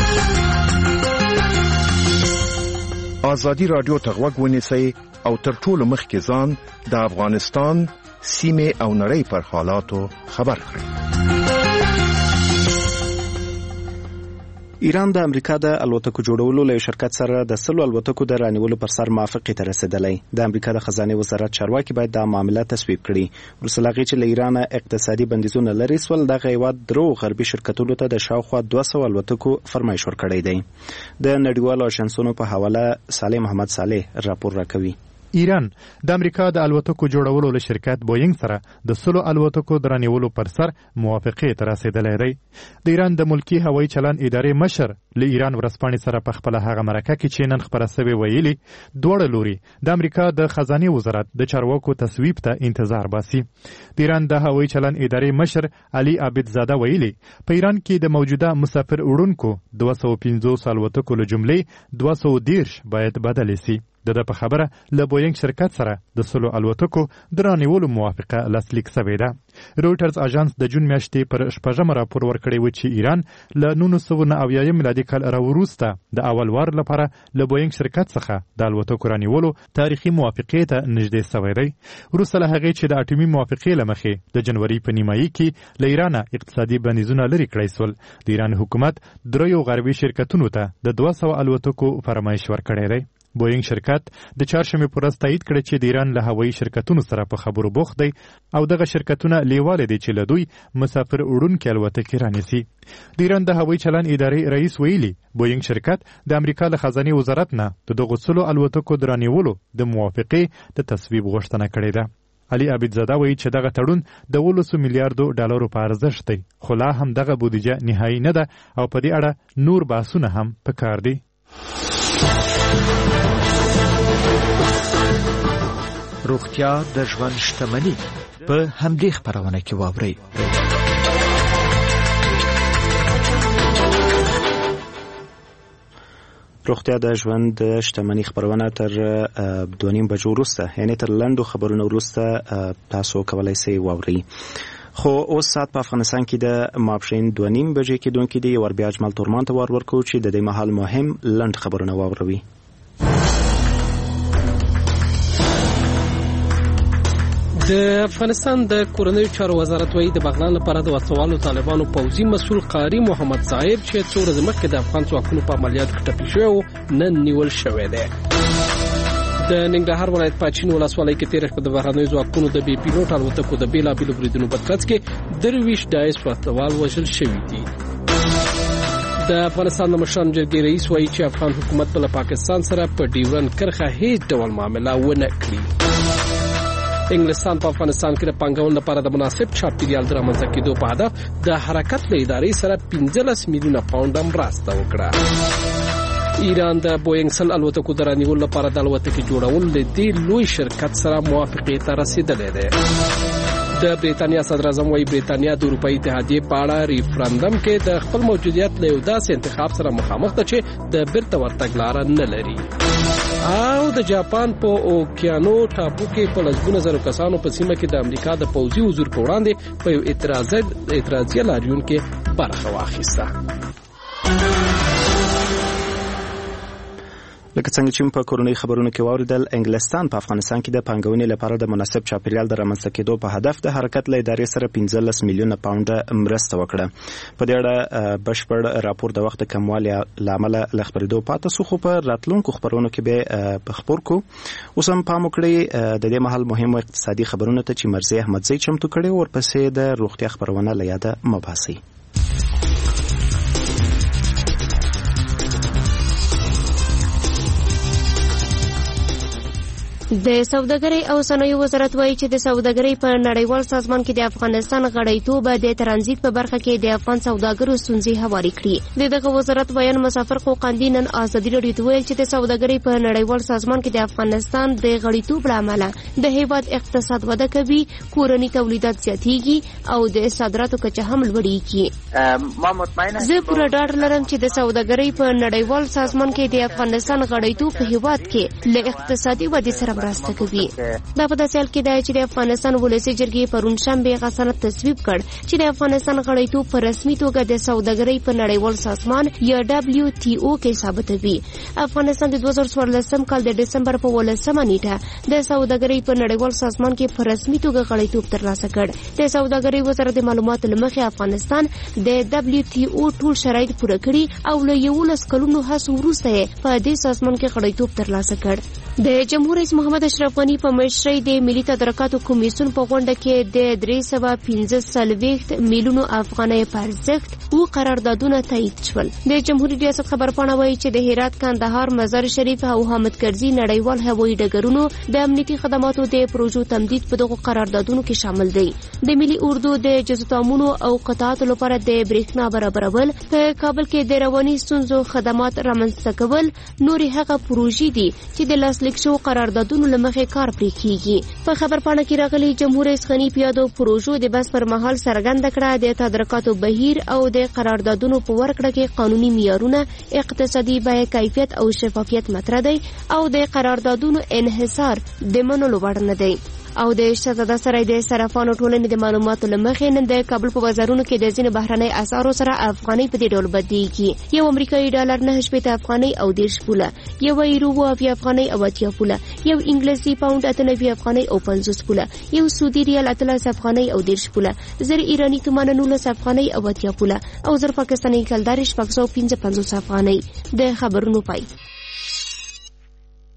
Speaker 7: ازادي رادیو ته غوږ ونیسئ او تر ټولو مخکې ځان د افغانستان سیمه او نړۍ پر حالاتو خبر کړئ.
Speaker 1: ایران د امریکا د الوتکو جوړولو له شرکت سره د سلو الوتکو د رانیولو پر سر موافقه ته رسیدلی. د امریکا د خزانه وزارت چارواکي باید د معاملې تصویب کړي. ورسره لغې چې له ایران اقتصادي بندیزونه لري سول د غیواد درو غربي شرکتونو ته د شاوخوا دوه سوه الوتکو فرمایش ورکړی دی. د نړیوالو اژانسونو په حواله صالح محمد صالح راپور راکوي.
Speaker 12: ایران د امریکا د الوتکو جوړولو له شرکت بوینګ سره د سلو الوتکو درنیولو پر سر موافقه ته رسیدلی دی. د ایران د ملکی هوایي چلند ادارې مشر له ایران ورسپانې سره په خپل هغه مرکه کې چې نن خبره سوي ویلي دوړ لوري د امریکا د خزانه وزارت د چارواکو تصویب ته انتظار باسي. د ایران د هوایي چلند ادارې مشر علي عابد زاده ویلي په ایران کې د موجوده مسافر وړونکو دوه سوه پنځوس الوتکو له جملې دوه سوه دېرش باید بدل شي. د د په خبره له بوینګ شرکت سره د سلو الوتکو درانیولو موافقه لاسلیک شوې ده. رويټرز اژانس د جون میاشتې پر شپږم راپور ورکړی و چې ایران له نولس سوه نه اویایم میلادي کال راوروسته د اول وار لپاره له بوینګ شرکت څخه د الوتکو رانیولو تاریخي موافقې ته نږدې شوی دی. وروسته له هغې چې د اټومي موافقې له مخې د جنوري په نیمایي کې له ایرانه اقتصادي بندیزونه لرې کړی سول، د ایران حکومت دریو غربي شرکتونو ته د دوه سوه الوتکو فرمایش ورکړی دی. بوینګ شرکت د چهارشنبه پر ورځ تایید کړ چې د ایران له هوایي شرکتونو سره په خبرو بوخت دی او دغه شرکتونه لیواله دي چې له دوی مسافر وړونکي الوتکې رانیسي. د ایران د هوایي چلن ادارې رئیس ویلي بوینګ شرکت د امریکا له خزانه وزارت نه د دغو سلو الوتکو د رانیولو د موافقې د تصویب غوښتنه کړې ده. علي عبیدزاده وایي چې دغه تړون د ولسو میلیارډو ډالرو په ارزښت دی، خو لا هم دغه بودیجه نهایي نه ده او په دې اړه نور بحثونه هم پکار دي.
Speaker 13: روغتیا د ژوند شتمني په همدې خپرونه کې واورئ.
Speaker 1: روغتیا د ژوند شتمني خبرونه تر دوه نیم بجو وروسته، یعنې تر لنډو خبرونو وروسته تاسو کولی شئ واورئ. خو اوس ساعت په افغانستان کې د ماپښین دوه نیم بجې کېدونکي دي. ور بیا اجمل تورمان ته ور ورکوو چې د دې مهال مهم لنډ خبرونه واوروي.
Speaker 2: د افغانستان د کورنیو چارو وزارت وایي د بغلان لپاره د وسوالو طالبانو پوځي مسؤل قاری محمد صاحب چې څو ورځې مخکې د افغان ځواکونو په عملیاتو کې ټپي شوی و نن نیول شوی دی. د ننګرهار ولایت پاچین ولسوالۍ کې تېره شپه د بهرنیو ځواکونو د بې پیلوټ الوتکو د بېلابېلو بریدونو په ترڅ کې درویشت داعش وسوال وژل شوي دي. د افغانستان د مشرانو جرګې رئیس وایي چې افغان حکومت به له پاکستان سره په ډیورنډ کرښه هیڅ ډول معامله ونه کړي. انګلستان په افغانستان کې د پانګونې لپاره د مناسب چاپیریال د رامنځته کېدو په هدف د حرکت له ادارې سره پنځلس میلیونه پاونډ مرسته وکړه. ایران د بوینګ سل الوتکو د رانیولو لپاره د الوتکې جوړول له دې لوی شرکت سره موافقې ته رسیدلی دی. د بریتانیا صدر اعظم وايي بریتانیا د اروپאי اتحادیې په اړه ریفرندم کې د خپل موجودیت له یو داسې انتخاب سره مخامخ ده چې د بیرته ورتګ لاره نه لري. او د جاپان په اوکیانو ټاپو کې په لسګونه زرو کسانو په سیمه کې د امریکا د پوځي حضور په وړاندې په یو اعتراضي لاریون کې برخه واخیسته.
Speaker 1: لکه څنګه چې په کورونی خبرونو کې واوریدل، انګلستان په افغانستان کې د پانګونې لپاره د مناسب چاپیریال د رامنځته کېدو په هدف د حرکت له ادارې سره پنځلس میلیونه پاونډه مرسته وکړه. په دې اړه بشپړ راپور د وخت کموالي لامل له خبرېدو پاتې شو، خو په راتلونکو خبرونو کې به په خبر کو. اوس هم پام وکړئ د دې مهال مهم اقتصادي خبرونه ته چې مرزي احمدزی چمتو کړي، ورپسې د روغتیا خبرونه له یاده مباحثي.
Speaker 14: د سوداګرۍ او صنایعو وزارت وایي چې د سوداګرۍ په نړیوال سازمان کې د افغانستان غړیتوب د ترانزیت په برخه کې د افغان سوداګرو ستونزې هوارې کړي. د دغه وزارت بیان مسافر قوقندي نن ازادي راډیو ته ویل چې د سوداګرۍ په نړیوال سازمان کې د افغانستان د غړیتوب له امله د هیواد اقتصاد وده کوي، کورني تولیدات زیاتېږي او د صادراتو کچه هم لوړېږي.
Speaker 5: ما مطمئنه
Speaker 14: زه پوره ډاډ لرم چې د سوداګرۍ په نړیوال سازمان کې د افغانستان غړیتوب په هیواد کې له اقتصادي ودې سره مرسته کوي. دا په داسې حال کې دی چې د افغانستان ولسي جرګې پرون شنبه غسنت تصویب کړ چې د افغانستان غړیتوب په رسمي توګه د سوداګرۍ په نړیوال سازمان یا دبلیو ټي او کې ثابتوي. افغانستان د دوه زره څوارلسم کال د دسمبر په ولسمه نیټه د سوداګرۍ په نړیوال سازمان کې په رسمي توګه غړیتوب ترلاسه کړ. د سوداګرۍ وزارت د معلوماتو له مخې افغانستان د دبلیو ټي او ټول شرایط پوره کړي او له یولس کلونو هڅو وروسته په دې سازمان کې غړیتوب ترلاسه کړ. د جمهور رئیس محمد اشرف غنی په مشرۍ د ملي تدارکاتو کمیسیون په غونډه کې د درې سوه پنځه څلوېښت میلیونو افغانۍ په ارزښت اووه قراردادونه تایید شول. د جمهوریت ریاست خبرپاڼه وایي چې د هرات، کندهار، مزار شریف او حامد کرزي نړیوال هوایي ډګرونو د امنیتي خدماتو د پروژو تمدید په دغو قراردادونو کې شامل دی. د ملي اردو د جزوتامونو او قطعاتو لپاره د برېښنا برابرول، په کابل کې د رواني ستونزو خدمات رامنځته کول نورې هغه پروژې دي چې د لاسلیک شوو قراردادونو له مخې کار پرې کیږي. په خبرپاڼه کې راغلي جمهور رئیس غني په یادو پروژو د بحث پر مهال څرګنده کړه د تدارکاتو بهیر او د قراردادونو په ورکړه کې قانوني معیارونه، اقتصادي بیه، کیفیت او شفافیت مطرح دی او د قراردادونو انحصار د منلو وړ نه دی. او د شهزاده سرای د صرافانو ټولنې د معلوماتو له مخې نن د کابل په بازارونو کې د ځینو بهرنۍ اسعارو سره افغانۍ په دې ډول بدلېږي. یو امریکایي ډالر نهه شپېته افغانۍ او دېرش پوله، یو یورو اویا افغانۍ او اتیا پوله، یو انګلیسي پاونډ اته نوي افغانۍ او پنځوس پوله، یو سعودي ریال اتلس افغانۍ او دېرش پوله، زر ایراني تومان نولس افغانۍ او اتیا پوله او زر پاکستاني کلدار شپږ سوه پنځه پنځوس افغانۍ. د خبرونو پای.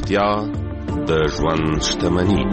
Speaker 15: روغتیا د ژوند شتمني.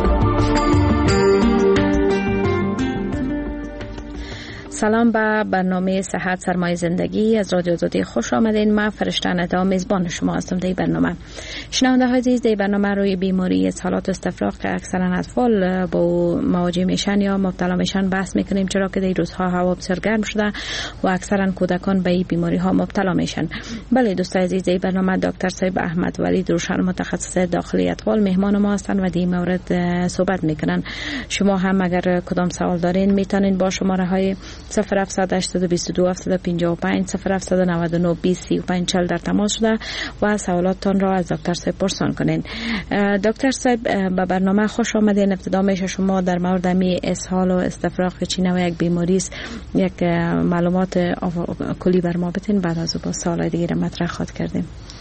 Speaker 16: سلام به برنامه صحت سرمایه زندگی از رادیو آزادی، خوش آمدین. من فرشته ندا میزبان شما هستم در برنامه. شنونده های عزیز، در برنامه روی بیماری اسهالات و استفراغ که اکثرا اطفال با مواجه میشن یا مبتلا میشن بحث میکنیم، چرا که در روزها هوا بسیار گرم شده و اکثرا کودکان به این بیماری ها مبتلا میشن. بله دوستان عزیز، در برنامه دکتر صاحب احمد ولی روشن متخصص داخلی اطفال مهمان ما هستند و در این مورد صحبت میکنن. شما هم اگر کدام سوال دارین میتونین با شماره های صفر هفتصد هشتصد و بیست و دو هفتصد و پنجاه و پنج صفر هفتصد و نود و نه بیست سی و پنج چهل در تماس شده و سوالاتتان را از دکتر صاحب پرسان کنین. دکتر صاحب به برنامه خوش آمدین. ابتدا میشه شما در مورد می اسهال و استفراغ که چی نوع یک بیماری است یک معلومات کلی بر ما بتین، بعد از با سوال دیگه مطرح خواهد کردیم.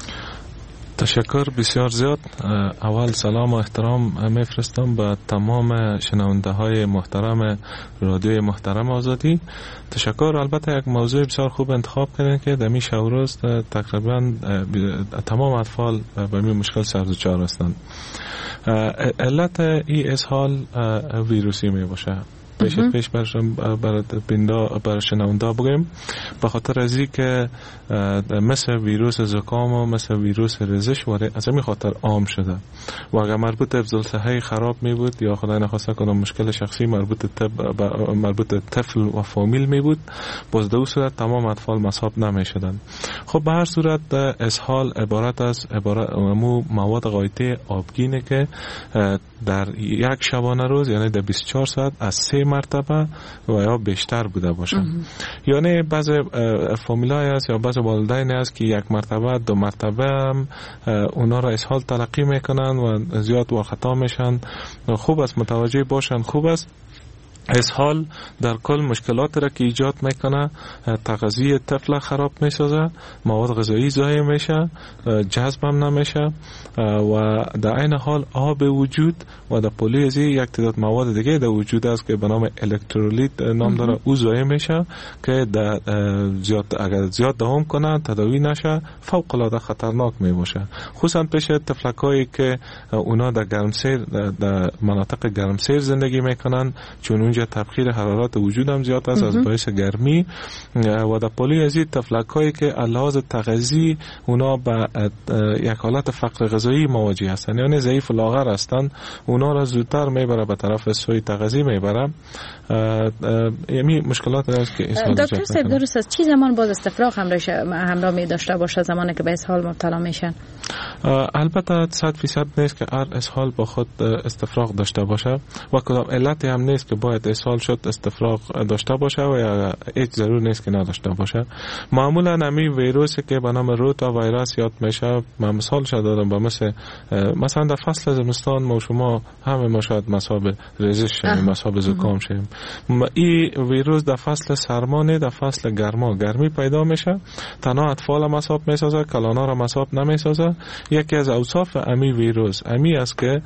Speaker 17: تشکر بسیار زیاد. اول سلام و احترام میفرستم به تمام شنونده های محترم رادیوی محترم آزادی. تشکر. البته یک موضوع بسیار خوب انتخاب کردین که در این شب و روز تقریبا تمام اطفال به این مشکل سر دچار هستند. علت این اسهال ویروسی می باشه. پیش پیش برای بیندا برای شنونده بگیم به خاطر از این که مثل ویروس زکام و مثل ویروس ریزش واره از این خاطر عام شده و اگر مربوط به افضلسهی خراب می بود یا خدای نخواسته کنم مشکل شخصی مربوط مربوط طفل و فامیل می بود، باز در صورت تمام اطفال مصاب نمی شدن. خب به هر صورت اسهال عبارت از عبارت امو مواد غایطه آبگینه که در یک شبانه روز یعنی در بیست و چهار ساعت از سه مرتبه و یا بیشتر بوده باشه. یعنی بعض فامیلای هست یا بعض والدین هست که یک مرتبه دو مرتبه هم اونا را اسهال تلقی میکنن و زیاد و خطا میشن. خوب است متوجه باشن. خوب است اسهال در کل مشکلات را که ایجاد میکنه، تغذیه طفل خراب میسازه، مواد غذایی ضایع میشه، جذب هم نمیشه و در این حال آب وجود و در پولیزی یک تعداد مواد دیگه در وجود است که به نام الکترولیت نام داره، او ضایع میشه که در زیاد اگر زیاد دوام کنه تداوی نشه فوق العاده خطرناک میباشه، خصوصا پیش طفلکایی که اونا در گرمسیر در مناطق گرمسیر زندگی میکنن، چون اونجا تبخیر حرارت وجود هم زیاد است از باعث گرمی و در پولی از این طفلکایی که لحاظ تغذیه اونا به یک حالت فقر غذایی مواجه هستن، یعنی ضعیف و لاغر هستن، اونا را زودتر میبره به طرف سوی تغذیه میبره. یعنی مشکلات است که اسهال
Speaker 16: دکتر صاحب درست است. چی زمان باز استفراغ همراه می داشته باشه زمانی که به اسهال مبتلا میشن؟
Speaker 17: البته صد فیصد نیست که هر اسهال با خود استفراغ داشته باشه و کدام علتی هم نیست که باید اسهال شد استفراغ داشته باشه و یا هیچ ضرور نیست که نداشته باشه. معمولا همین ویروسی که به نام روتا ویروس یاد میشه، من مثال شد دادم به مثل مثلا در فصل زمستان ما شما همه ما شاید مصاب ریزش شیم، مصاب زکام شیم. این ویروس در فصل سرما نه، در فصل گرما گرمی پیدا میشه، تنها اطفال هم مصاب میسازه، کلانا را مصاب نمیسازه. یکی از اوصاف امی ویروس امی است که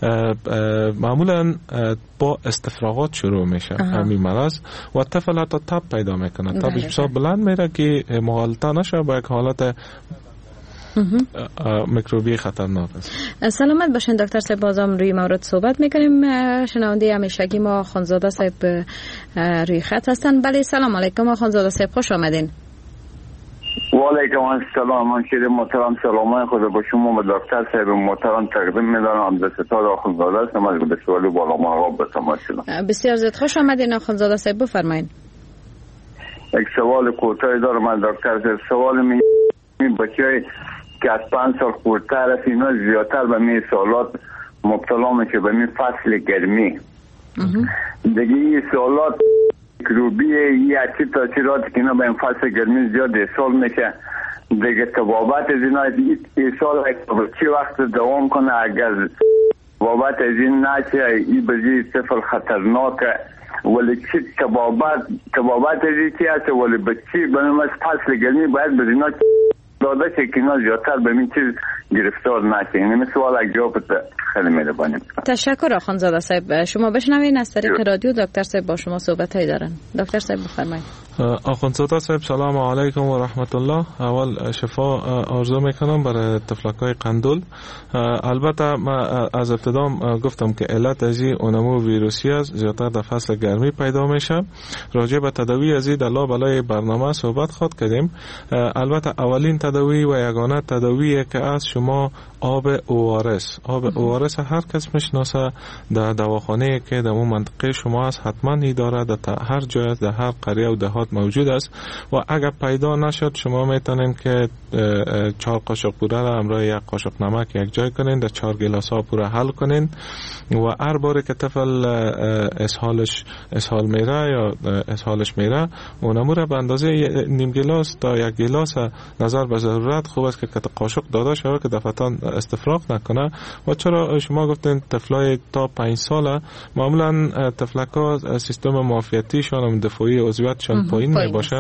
Speaker 17: معمولا با استفراغات شروع میشه امی مرض و طفل حتی تب پیدا میکنه، تبش بسیار بلند میره که مغالطه نشه با یک حالت میکروبی خطرناک است.
Speaker 16: سلامت باشین دکتر صاحب، بازم روی مورد صحبت میکنیم. شنونده همیشگی ما خانزاده صاحب روی خط هستن. بله سلام علیکم خانزاده صاحب، خوش آمدین.
Speaker 18: و علیکم السلام. من شیر محترم سلامای خود با شما و دکتر صاحب محترم تقدیم میدارم. به ستاد آخوندزاده هستم از به سوالی بالا مقام به تماشیدم.
Speaker 16: بسیار زیاد خوش آمدین آخوندزاده صاحب، بفرمایید.
Speaker 18: یک سوال کوتاهی دارم من دکتر صاحب. سوال می بچه‌ای که از پنج سال خورتر است اینا زیادتر به می سوالات مبتلا میشه به می فصل گرمی. دیگه این سوالات میکروبیه یا چی تاثیرات که اینا به این فصل گرمی زیاد احسال میشه. دیگه تبابت از اینا احسال چی وقت دوام کنه، اگر تبابت از این نشه این بزی طفل خطرناکه، ولی چی تبابت تبابت از این چی هست، ولی بچی به این فصل گرمی باید به اینا داده که اینا زیادتر به این چیز گرفتار نشه. این سوال اگه جواب خیلی مهربانی.
Speaker 16: تشکر آخوندزاده صاحب. شما بشنوین از طریق رادیو دکتر صاحب با شما صحبت هایی دارن. دکتر صاحب بفرمایید.
Speaker 17: آخوندزاده صاحب سلام علیکم و رحمت الله. اول شفا آرزو میکنم برای تفلکای قندول. البته ما از ابتدا گفتم که علت از این اونمو ویروسی است، زیادتر در فصل گرمی پیدا میشه. راجع به تداوی از این در لابلای برنامه صحبت خود کردیم. البته اولین تداوی و یگانه تداوی که از شما آب اوارس آب اوارس هر کس میشناسه در دواخانه که در اون منطقه شما است حتما ای داره، در هر جای در هر قریه و دهات موجود است و اگر پیدا نشد شما میتونین که چهار قاشق پوره را همراه یک قاشق نمک یک جای کنین، در چهار گلاس ها پوره حل کنین و هر بار که طفل اسهالش اسهال میره یا اسهالش میره اونمو را به اندازه نیم گلاس تا یک گلاس نظر به ضرورت خوب است که قاشق داده شود که دفعتان استفراغ نکنه. و چرا شما گفتین طفلای تا پنج ساله معمولا طفلکا سیستم معافیتیشان و دفاعی عضویتشان پایین می باشه،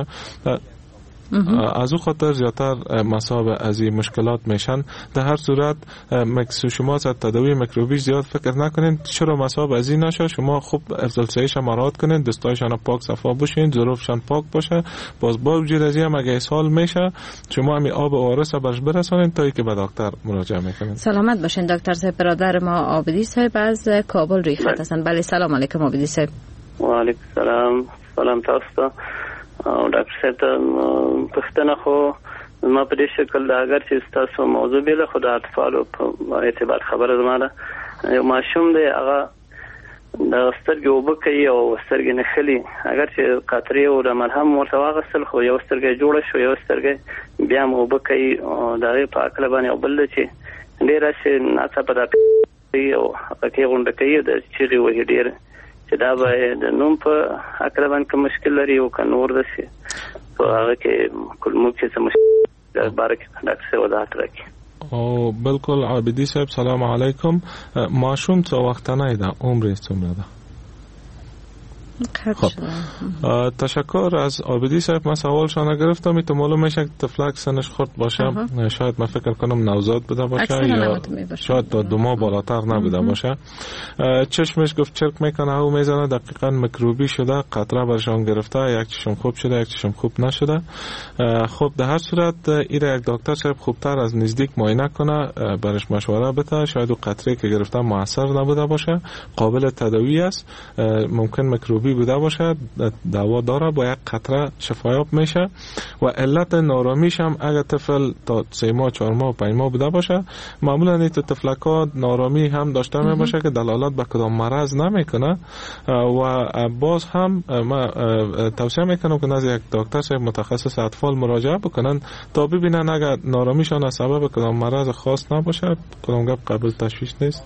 Speaker 17: از او خاطر زیادتر مصاب از این مشکلات میشن. در هر صورت مکسو شما از تداوی میکروبی زیاد فکر نکنین، چرا مصاب از این نشه. شما خوب افضلسایش مراعات کنین، دستایشان پاک صفا باشین، ظروفشان پاک باشه. باز با وجود از این اگه اسهال میشه شما همین آب اوارس برش برسانین تا اینکه به دکتر مراجعه میکنین.
Speaker 16: سلامت باشین دکتر صاحب. برادر ما عابدی صاحب از کابل روی خط هستن. بله سلام علیکم عابدی صاحب.
Speaker 19: و علیکم سلام. سلام تاسو او ډاکټر صاحب ته پښتنه خو ما په دې شکل دا اگر چې تاسو موضوع بیل خو د اطفالو په اعتبار خبره زماره یو ماشوم دی هغه د سترګې وبه کوي او سترګې نه خلی، اگر چې قطرې او د مرهم ورته واغستل خو یو سترګې جوړه شو یو سترګې بیا هم وبه کوي. دا غي په عقل باندې او بل چې ډیر شي ناڅاپه دا او هغه کې غونډه کوي د چیغي وهي ډیر چې دا به د نوم په اقربان کې مشکل لري او کنور دسي په هغه کې کلمو کې څه مشکل بارک ډاکټر صاحب وضاحت راکړي.
Speaker 17: او بالکل عابدی صاحب سلام علیکم. ماشوم څو وخت نه ده، عمر څومره ده؟ خب تشکر از عابدی صاحب. من سوالشان گرفتم. می تو معلوم میشه که طفلک سنش خرد باشه. آها. شاید من فکر کنم نوزاد بوده باشه یا شاید تا دو ماه بالاتر نبوده باشه. چشمش گفت چرک میکنه او میزنه، دقیقاً میکروبی شده، قطره برشان گرفته، یک چشم خوب شده یک چشم خوب نشده. خب در هر صورت ایره یک دکتر صاحب خوبتر از نزدیک معاینه کنه، برش مشوره بده. شاید او قطره که گرفته موثر نبوده باشه، قابل تداوی است، ممکن میکروبی بوده باشه، دوا داره، با یک قطره شفایاب میشه. و علت نارامیش هم اگر طفل تا سه ماه چهار ماه پنج ماه بوده باشه معمولا این طفلکا نارامی هم داشته می باشه که دلالت به کدام مرض نمیکنه. و باز هم ما توصیه میکنم که نزد یک دکتر صاحب متخصص اطفال مراجعه بکنن تا ببینن اگر نارامیشان از سبب کدام مرض خاص نباشه کدام گپ قابل تشویش نیست.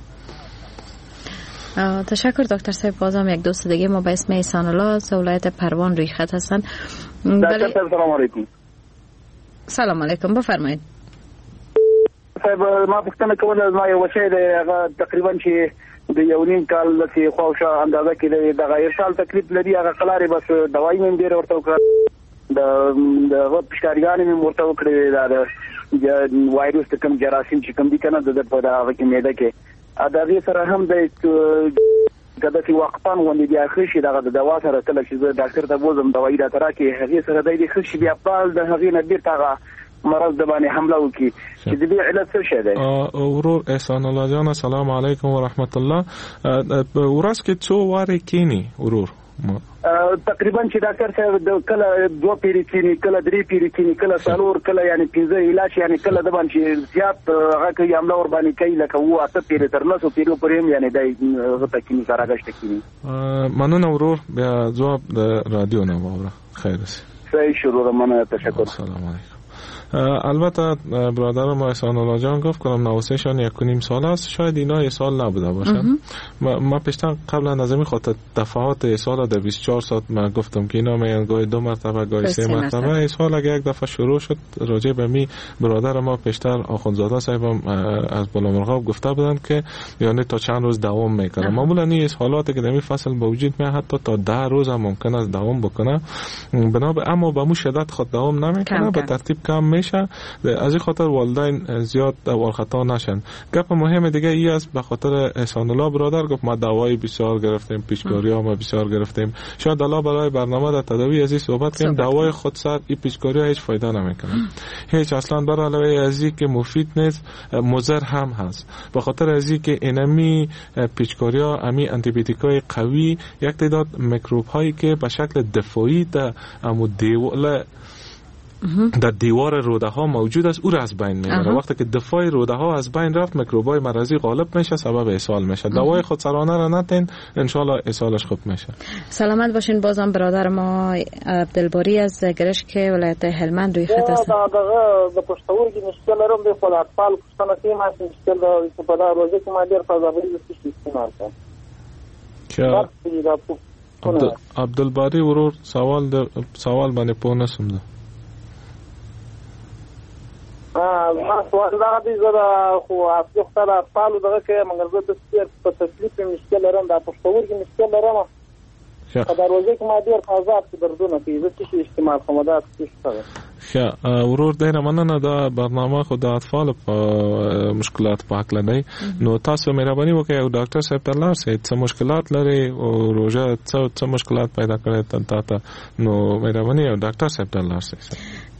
Speaker 16: تشکر دکتر صاحب. بازم یک دوست دیگه ما به اسم احسان الله از ولایت پروان روی خط هستن.
Speaker 20: دکتر صاحب سلام علیکم.
Speaker 16: سلام علیکم، بفرمایید.
Speaker 20: صاحب ما پوښتنه کوله، ما یو بچی دی هغه تقریبا چې د یو نیم کال لسی خواوشا اندازه کې دی د غیر سال تکلیف لري، هغه قلارې بس دوايي مې ډیر ورته وکړه، د د پښتاریان مې ورته وکړې دا د وایروس د کوم جراثیم چې کوم دي کنه د په هغه کې معده کې دا غي سره هم د کده چې وقفان غونډې بیا خشي دغه د دوا سره کله چې ډاکټر ته بوزم دوايي را تراکي هغه سره د دې خشي بیا پال د هغې نه ډیر تاغه مرض د باندې حمله وکي چې د دې علت څه شه ده.
Speaker 17: ورور احسان الله جان سلام علیکم و رحمت الله. ورځ کې څو واره کینی ورور؟
Speaker 20: تقریبا چې ډاکټر صاحب د کله دوه پیری کینی، کله درې پیری کینی، کله څلور، کله یعنی پنځه علاج، یعنی کله د باندې زیات هغه کوي عمله ور باندې کوي لکه و اته پیری تر لاسو پیری پرې هم یعنی دای هغه کینی کار راغشت کینی.
Speaker 17: مننه ورور، بیا جواب د رادیو نه وره. خیر است.
Speaker 20: صحیح شروع مننه، تشکر.
Speaker 17: سلام علیکم. البته برادر ما احسان الله جان گفت کنم نوسه شان یک و نیم سال است، شاید اینا یک سال نبوده باشه. ما پیشتر قبل از این خاطر دفعات یک سال در بیست و چهار ساعت ما گفتم که اینا میان گاهی دو مرتبه گاهی سه مرتبه. یک سال اگه یک دفعه شروع شد راجع به می برادر ما پیشتر آخوندزاده صاحب از بالا مرغاب گفته بودن که یعنی تا چند روز دوام میکنه. معمولا این حالات که در این فصل به وجود میاد حتی تا ده روز هم ممکن است دوام بکنه. بنا به اما به مو شدت خود دوام نمیکنه، به ترتیب کم میشه. از این خاطر والدین زیاد والخطا نشن. گپ مهم دیگه ای است، به خاطر احسان الله برادر گفت ما دوای بسیار گرفتیم، پیچکاری ها ما بسیار گرفتیم. شاید الله برای برنامه در تداوی از این صحبت کنیم. دوای خود سر این پیچکاری ها هیچ فایده نمیکنه، هیچ اصلا بر علاوه از این که مفید نیست مضر هم هست. به خاطر از این که اینمی پیچکاری ها امی آنتی بیوتیک های قوی یک تعداد میکروب هایی که به شکل دفاعی در امو دیوال در دیوار روده ها موجود است او را از بین میبره. وقتی که دفاع روده ها از بین رفت میکروب های مرضی غالب میشه، سبب اسهال میشه. دوای خودسرانه را نتین، انشالله اسهالش خوب میشه.
Speaker 16: سلامت باشین. بازم برادر ما عبدالباری از گرشک که ولایت هلمند روی خط است.
Speaker 21: دا د پښتورګي مشکل لرم د خپل اطفال پښتنه کې ما مشکل د په دا روزه کې ما ډیر فضاوي د څه استعمال
Speaker 17: کړم. عبدالباری ورور سوال در سوال باندې پوه نسم ده.
Speaker 21: ما سوال دا دی زړه خو اصلي خپل اطفال دغه کې مګر زه د سپیر په تکلیف مشکل لرم، د پښتورګي مشکل لرم. په دا روزه کې ما ډیر فضاوي دردونه کوي، زه څه استعمال کوم دا څه څه
Speaker 17: ښه ورور ډیره مننه. دا برنامه خو د اطفال په مشکلات په حق لدی، نو تاسو مهرباني وکړئ او ډاکټر صاحب ته لاړ شئ څه مشکلات لري او روزه څه څه مشکلات پیدا کړي تاسو، نو مهرباني او ډاکټر صاحب ته لاړ شئ.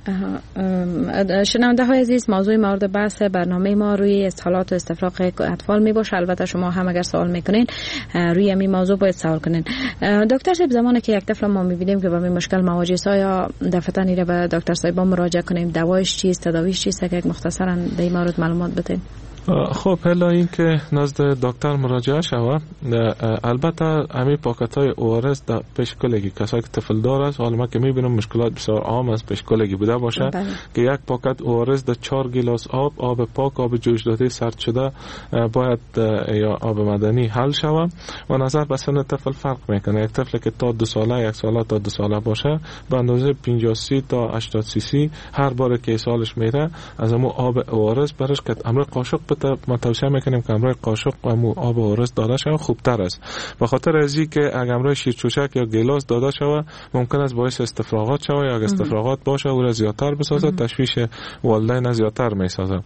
Speaker 16: شنونده های عزیز، موضوع مورد بحث برنامه ما روی اسهالات و استفراغ اطفال می باشه. البته شما هم اگر سوال میکنین روی همین موضوع باید سوال کنین. دکتر صاحب، زمانی که یک طفل ما میبینیم که با این مشکل مواجه است، یا دفعتا نیره به دکتر صاحب مراجعه کنیم، دوایش چیست، تداویش چیست؟ اگر مختصرا در این مورد معلومات بدین.
Speaker 17: خب حالا این که نزد دکتر مراجعه شوه، البته همین پاکت های اوارس در پیشکلگی کسایی که طفل دار است، حالا ما که میبینم مشکلات بسیار عام است پیشکلگی بوده باشه بله. که یک پاکت اوارس در چهار گیلاس آب آب پاک آب جوش داده سرد شده باید یا آب مدنی حل شوه و نظر به سن طفل فرق میکنه. یک طفل که تا دو ساله یک ساله تا دو ساله باشه به اندازه پنجاه سی تا هشتاد سی سی هر بار که سالش میره از امو آب اوارس برش که امر قاشق ما توصیه میکنیم که امروی قاشق و آب اوارس داده شود خوبتر است. به خاطر ازی که اگر امروی شیرچوشک یا گیلاس داده شود ممکن است باعث استفراغات شود یا اگر استفراغات باشه او را زیادتر بسازد، تشویش والدین زیادتر میسازد.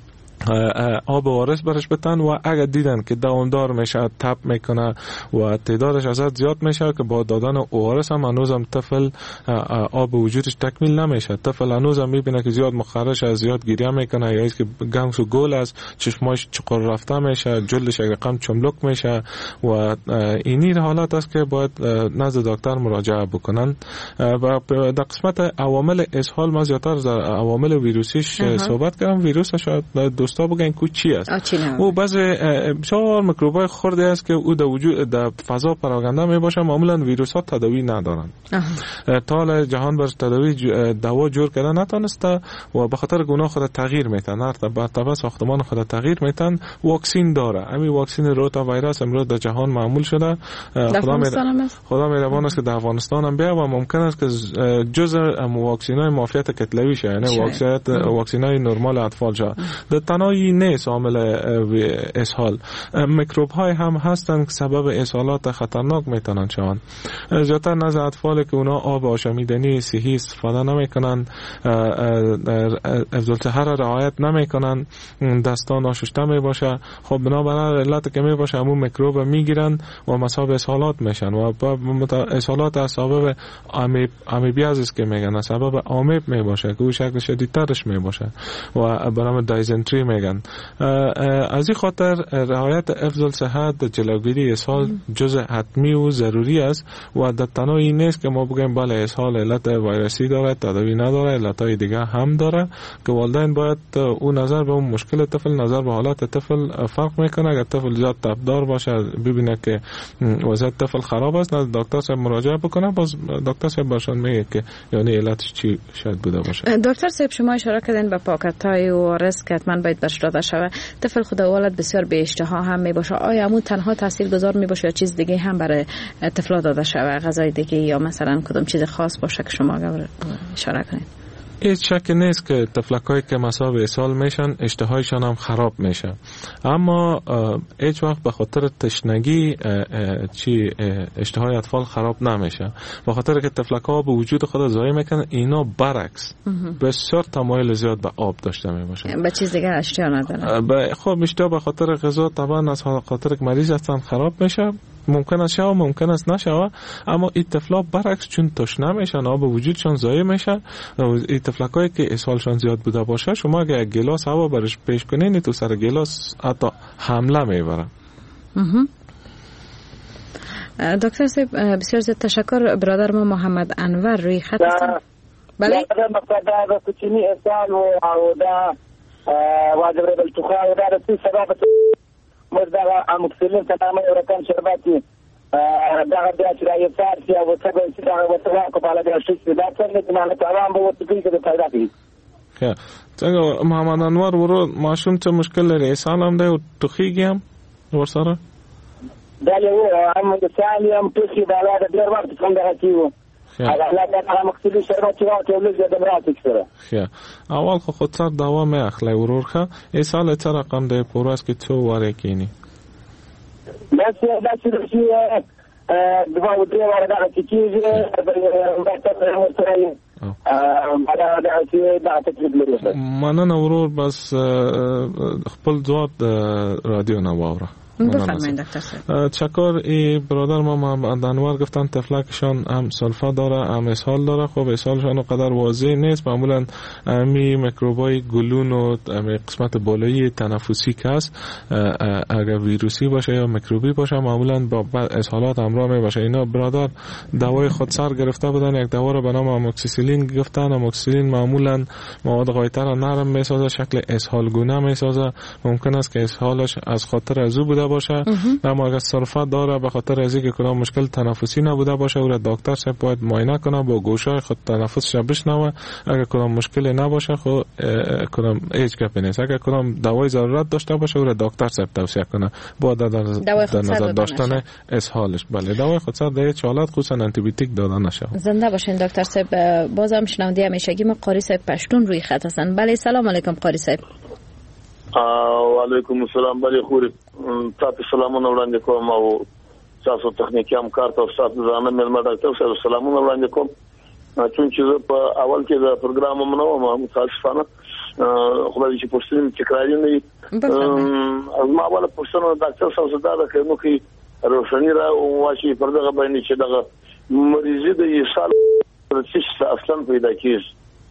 Speaker 17: آب اوارس برش بتن و اگر دیدن که دوامدار میشه تپ میکنه و تعدادش ازت زیاد میشه که با دادن اوارس هم هنوزم طفل آب وجودش تکمیل نمیشه، طفل هنوزم میبینه که زیاد مخرش از زیاد گریه میکنه یا که گنگس و گل است، چشماش چقر رفته میشه، جلدش رقم چملک میشه و اینی حالات است که باید نزد دکتر مراجعه بکنن. و در قسمت عوامل اسهال ما زیادتر در عوامل ویروسیش صحبت کردم. ویروس شاید دوستا بگن که چی است. او بعضی بسیار میکروبای خرده است که او در وجود در فضا پراکنده می باشه، معمولا ویروس ها تداوی ندارن. تا جهان بر تداوی دوا جور کردن نتونسته و به خاطر گناه خود تغییر میتن، هر مرتبه ساختمان خود تغییر میتن. واکسین داره، همین واکسین روتا ویروس امروز در جهان معمول شده. خدا می خدا مهربان است که در افغانستان هم بیا و ممکن است که جزء واکسینای معافیت کتلوی شه، یعنی واکسینات واکسینای نرمال اطفال شه. در تنهایی نیست عامل اسهال، میکروب های هم هستند که سبب اسهالات خطرناک میتونن شوند. زیادتر نزد اطفال که اونا آب آشامیدنی صحی استفاده نمیکنن، افضل طهر رعایت نمیکنن، دستان ناشسته میباشه، خب بنابراین علت که میباشه همون میکروب میگیرن و مسبب اسهالات میشن و اسهالات از سبب امیبیاز است که میگن، سبب آمیب میباشه که او شکل شدیدترش میباشه و برام دایزنتری میگن. از این خاطر رعایت افضل صحت جلوگیری اسهال جزء حتمی و ضروری است و در تنهایی نیست که ما بگیم بله اسهال علت ویروسی داره، تداوی نداره، علتهای دیگه هم داره که والدین باید اون نظر به اون مشکل طفل، نظر به حالت طفل فرق میکنه. اگر طفل زیاد تبدار باشه ببینه که وضعیت طفل خراب است، نه دکتر صاحب مراجعه بکنه، باز دکتر صاحب باشن میگه که یعنی علتش چی شاید بوده باشه.
Speaker 16: دکتر صاحب شما اشاره کردین به پاکت‌های و ریسک حتما باید بهش داده شود. طفل خود ولد بسیار به اشتها هم می باشه، آیا همون تنها تاثیرگذار می باشه یا چیز دیگه هم برای طفل داده شود، غذای دیگه یا مثلا کدام چیز خاص باشه که شما اشاره کنید؟
Speaker 17: هیچ شک نیست که طفلکایی که مصاب اسهال میشن اشتهایشان هم خراب میشه، اما هیچ وقت به خاطر تشنگی چی اشتهای اطفال خراب نمیشه، به خاطر که طفلک‌ها به وجود خود ضایع میکنن. اینا برعکس بسیار تمایل زیاد به آب داشته میباشن،
Speaker 16: به چیز دیگه اشتها ندارن.
Speaker 17: خب اشتها به خاطر غذا طبعا از خاطر که مریض هستن خراب میشه، ممکن است شوه ممکن است نشوه، اما این طفلا برعکس چون تشنه میشن آب وجودشان ضایع میشه. این طفلکایی که اسهالشان زیاد بوده باشه شما اگه یک گلاس هوا برش پیش کنین تو سر گلاس حتی حمله میبره.
Speaker 16: دکتر صاحب بسیار زیاد تشکر. برادر ما محمد انور روی خط هستن.
Speaker 21: بله مقدار کوچنی اسهال و دا واجب التخاء ودا في سبب مصدر اموكسيلين تماما وركان شرباتي دغه د اچرای فارسی او څه به چې دغه وسوه کو په لګر شي دا څنګه چې معنی تمام به وته کې د پیدا کړي.
Speaker 17: ښه څنګه محمد انور ورو ماشوم ته مشکل لري اسهال هم دی او ټوخیږي هم ورسره
Speaker 21: دا یو هم د سالم ټوخي دا لا د ډیر وخت څنګه کیو هغه لا دغه مقصدی شربت چې واته ولې د مراتب سره.
Speaker 17: ښه اول خو خودسر دوا مې اخلي ورورخه اسهال څه رقم دی پوراس کې څو واره کینی
Speaker 21: بس دا چې چې دغه ودې واره دا چې کیږي
Speaker 17: مننه ورور بس خپل ځواب د رادیو نه واوره.
Speaker 16: بفرمایید دکتر صاحب.
Speaker 17: چکار ای برادر ما محمد انور گفتن تفلکشان هم سلفا داره هم اسهال داره. خب اسهالشان قدر واضح نیست، معمولا می میکروبای گلون و قسمت بالایی تنفسی که هست اگر ویروسی باشه یا میکروبی باشه معمولا با اسهالات همراه می باشه. اینا برادر دوای خودسر گرفته بودن، یک دوا رو به نام اموکسیسیلین گفتن. اموکسیسیلین معمولا مواد غایطه را نرم میسازه، شکل اسهال گونه میسازه. ممکن است که اسهالش از خاطر ازو بوده باشه، اما اگر سلفات داره به خاطر از اینکه کدام مشکل تنفسی نبوده باشه او را دکتر صاحب باید معاینه کنه، با گوشای خود تنفسش بشنوه. اگر کدام مشکلی نباشه خو کدام هیچ گپی نیست. اگر کدام دوای ضرورت داشته باشه او را دکتر صاحب توصیه کنه با در نظر داشتن اسهالش. بله دوای خودسر در هیچ حالت خصوصا آنتی بیوتیک دادن نشه.
Speaker 16: زنده باشین دکتر صاحب. بازم شنونده همیشگی ما قاری صاحب پشتون روی خط هستن. بله سلام علیکم قاری صاحب.
Speaker 3: و علیکم السلام. بله خوري تاسو سلامونه وړاندې کوم او تاسو تخنیکی همکار ته استاد زانه ملما ډاکټر صاحب سلامونه وړاندې کوم. چونکه زه په اول کې د پروګرام منو متاسفانه خدای چې پوښتنه تکراری نه ما اول پوښتنه ډاکټر صاحب زده ده نو کې روشنی را واشي پر دغه باندې چې دغه مریضي د اسهال څه اصلا پیدا کیږي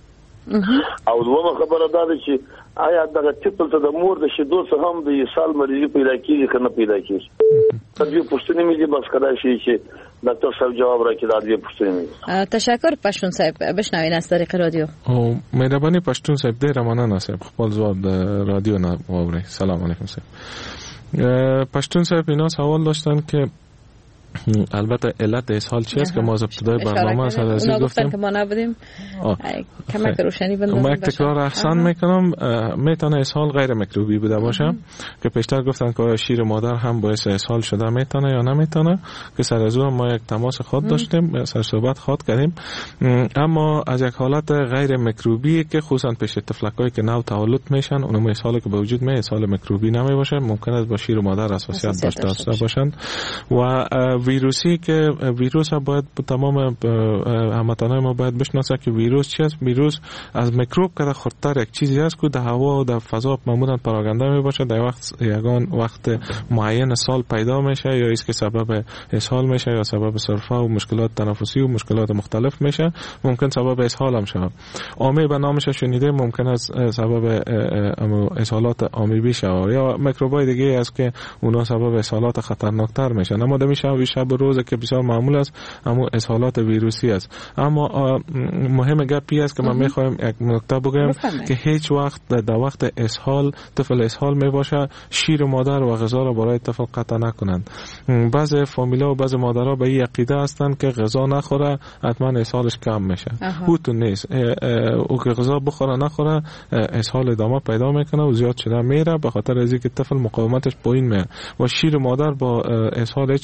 Speaker 3: او دومره خبره ده چې آیا دغه ټیپل ته د مور د شیدو څخه هم د اسهال مریضي پیدا کیږي کنه پیدا کیږي. په دې پوښتنې مې دي بس کړای شي چې ډاکټر صاحب جواب راکړي دا دې پوښتنې.
Speaker 16: تشکر پښتون صاحب. بشنوین از طریق رادیو.
Speaker 17: او مهرباني پښتون صاحب ډیر مننه صاحب خپل ځواب د رادیو نه واوري. سلام علیکم صاحب. پښتون صاحب اینا سوال داشتن که البته علت اسهال چی است که ما از ابتدای برنامه سر از این گفتیم
Speaker 16: که ما نبودیم کمک روشنی بندازیم.
Speaker 17: کمک تکرار احسان میکنم. میتونه اسهال غیر میکروبی بوده باشه که پیشتر گفتن که شیر مادر هم باعث اسهال شده میتونه یا نمیتونه که سر از اون ما یک تماس خود داشتیم سر صحبت خود کردیم. اما از یک حالت غیر میکروبی که خصوصا پیش طفلکایی که نو تولد میشن اونم اسهالی که به وجود میاد اسهال میکروبی نمی باشه، ممکن است با شیر مادر حساسیت داشته باشند. و ویروسی که ویروس ها باید تمام هموطنان ما باید بشناسه که ویروس چی است. ویروس از میکروب که خردتر یک چیزی است که در هوا و در فضا معمولا پراکنده می باشه، در وقت یگان وقت معین سال پیدا میشه یا است که سبب اسهال میشه یا سبب سرفه و مشکلات تنفسی و مشکلات مختلف میشه، ممکن سبب اسهال هم شود. عامی به نامش شنیده ممکن است سبب اسهالات عامی بشه یا میکروبای دیگه است که اونا سبب اسهالات خطرناکتر میشن. اما دمیشه شب و روز که بسیار معمول است اما اسهالات ویروسی است. اما مهم گپی است که من میخوایم یک نکته بگم که هیچ وقت در وقت اسهال طفل اسهال میباشه شیر مادر و غذا را برای طفل قطع نکنند. بعض فامیلا و بعض مادرها به این عقیده هستند که غذا نخوره حتما اسهالش کم میشه. او تو نیست. او که غذا بخوره نخوره اسهال ادامه پیدا میکنه و زیاد شده میره به خاطر از اینکه طفل مقاومتش پایین میاد و شیر مادر با اسهال هیچ ارتباط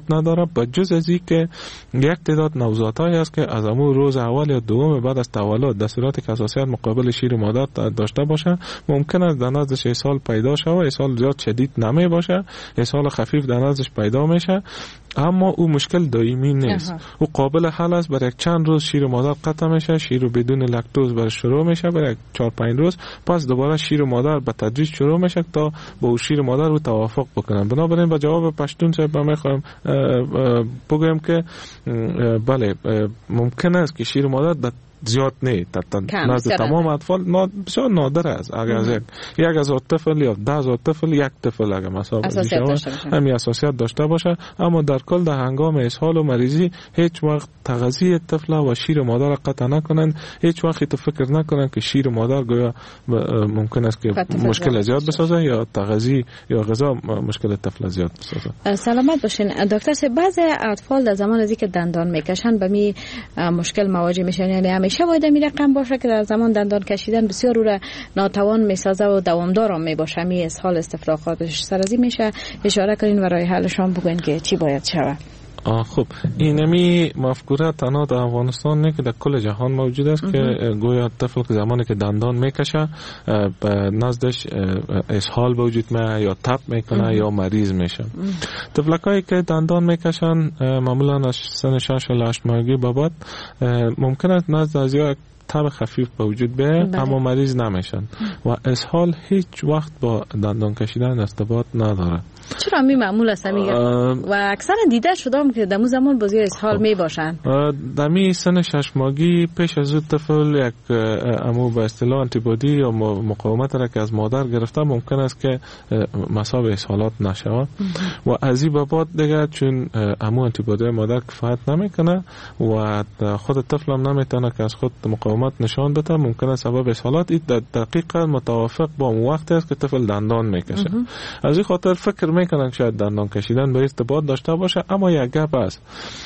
Speaker 17: نداره، به جز از این که یک تعداد نوزادهایی است که از امو روز اول یا دوم بعد از تولد در صورتی که حساسیت مقابل شیر مادر داشته باشه ممکن است در نزدش اسهال پیدا شود. اسهال زیاد شدید نمی باشه، اسهال خفیف در نزدش پیدا میشه، اما او مشکل دائمی نیست. او قابل حل است. برای یک چند روز شیر مادر قطع میشه، شیر بدون لاکتوز برای شروع میشه، برای چهار پنج روز پس دوباره شیر مادر به تدریج شروع میشه تا با او شیر مادر رو توافق بکنن. بنابراین با جواب پشتون صاحب میخوام بگم که بله ممکن است که شیر مادر زیاد نه نزد تمام اطفال بسیار نادر است. اگر از یک یک هزار طفل یا ده هزار طفل یک طفل اگر مثلا همین اساسیت داشته باشه، اما در کل در هنگام اسهال و مریضی هیچ وقت تغذیه طفل و شیر مادر قطع نکنن. هیچ وقت تو فکر نکنن که شیر مادر گویا ممکن است که مشکل زیاد بسازه یا تغذیه یا غذا مشکل طفل زیاد بسازه.
Speaker 16: سلامت باشین دکتر صاحب. بعضی اطفال در زمان ازی که دندان میکشن به می مشکل مواجه میشن، یعنی همیشه باید می رقم باشه که در زمان دندان کشیدن بسیار رو را ناتوان میسازه و دوامدار هم می باشه. می اسهال استفراغاتش سرازی میشه. اشاره کنین و راه حلشان بگوین که چی باید شود.
Speaker 17: آه خب اینمی مفکوره تنها در افغانستان نه که در کل جهان موجود است که گویا طفل که زمانی که دندان میکشه به نزدش اسهال وجود میاد یا تب میکنه یا مریض میشه. طفلکایی که دندان میکشن معمولا از سن شش تا هشت ماهگی به بعد ممکن است نزد از یا تب خفیف به وجود بیاید اما مریض نمیشن و اسهال هیچ وقت با دندان کشیدن ارتباط نداره.
Speaker 16: چرا می معمول است میگه و اکثر دیده شدم که دمو زمان بازی اسهال می باشن.
Speaker 17: دمی سن شش ماهگی پیش از اون طفل یک امو به اصطلاح آنتیبادی یا مقاومت را که از مادر گرفته ممکن است که مصاب اسهالات نشود و از این به بعد دیگه چون امو آنتیبادی مادر کفایت نمیکنه و خود طفل هم نمیتونه که از خود مقاومت نشان بده، ممکن است سبب اسهالات این دقیقاً متوافق با اون وقتی است که طفل دندان میکشه. از این خاطر فکر میکنن شاید دندان کشیدن به ارتباط داشته باشه، اما یک گپ است.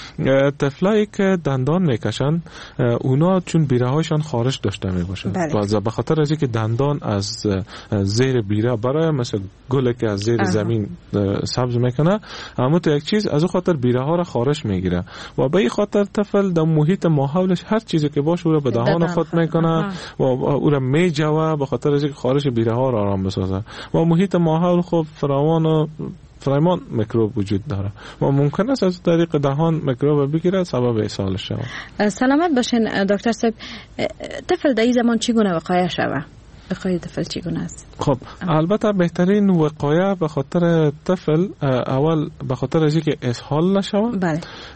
Speaker 17: طفلایی که دندان میکشن اونا چون بیره هایشان خارش داشته میباشن و به خاطر از اینکه دندان از زیر بیره برای مثل گل که از زیر اه. زمین سبز میکنه، اما تو یک چیز از اون خاطر بیره ها را خارش میگیره و به این خاطر طفل در محیط ماحولش هر چیزی که باشه او را به دهان خود میکنه و او را میجوه به خاطر از اینکه خارش بیره ها را آرام بسازه و محیط ماحول خوب فراوان و فراوان میکروب وجود داره و ممکن است از طریق دهان میکروب بگیره سبب اسهال شود.
Speaker 16: سلامت باشین دکتر صاحب. طفل در این زمان چگونه وقایه شود؟ وقایه طفل چگونه است؟
Speaker 17: خب البته بهترین وقایه به خاطر طفل اول به خاطر از اینکه اسهال نشود.
Speaker 16: بله.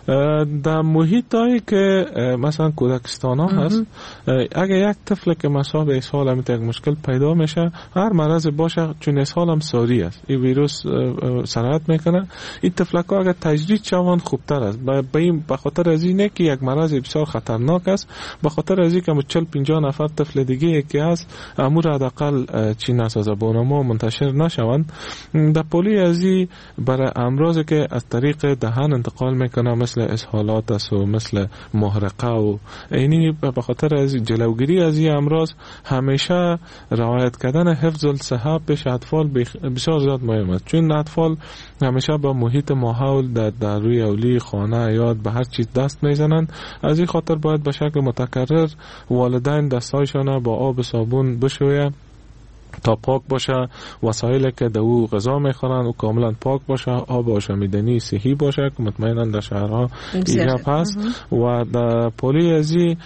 Speaker 17: در محیطایی که مثلا کودکستان ها هست اگر یک طفل که مصاب اسهال هم یک مشکل پیدا میشه، هر مرض باشه چون اسهال هم ساری است، این ویروس سرایت میکنه، این طفلک ها اگر تجدید شوند خوبتر است. به این به خاطر از اینه که یک مرض بسیار خطرناک است، به خاطر از اینکه چهل پنجاه نفر طفل دیگه که هست امور حداقل چی نسازه بونما منتشر نشوند. در پولی ازی برای امراضی که از طریق دهان انتقال میکنه مثل اسهالات است و مثل محرقه و اینی به خاطر از جلوگیری از این امراض همیشه رعایت کردن حفظ الصحه پیش اطفال بسیار زیاد مهم است، چون اطفال همیشه با محیط ماحول در, در روی اولی خانه یاد به هر چیز دست میزنند. از این خاطر باید به شکل متکرر والدین دستایشان با آب صابون بشویه تا پاک باشه، وسایلی که در او غذا میخورن و کاملا پاک باشه، آب آشامیدنی صحی باشه که مطمئنا در شهرها ایجاب هست و در پولی ازی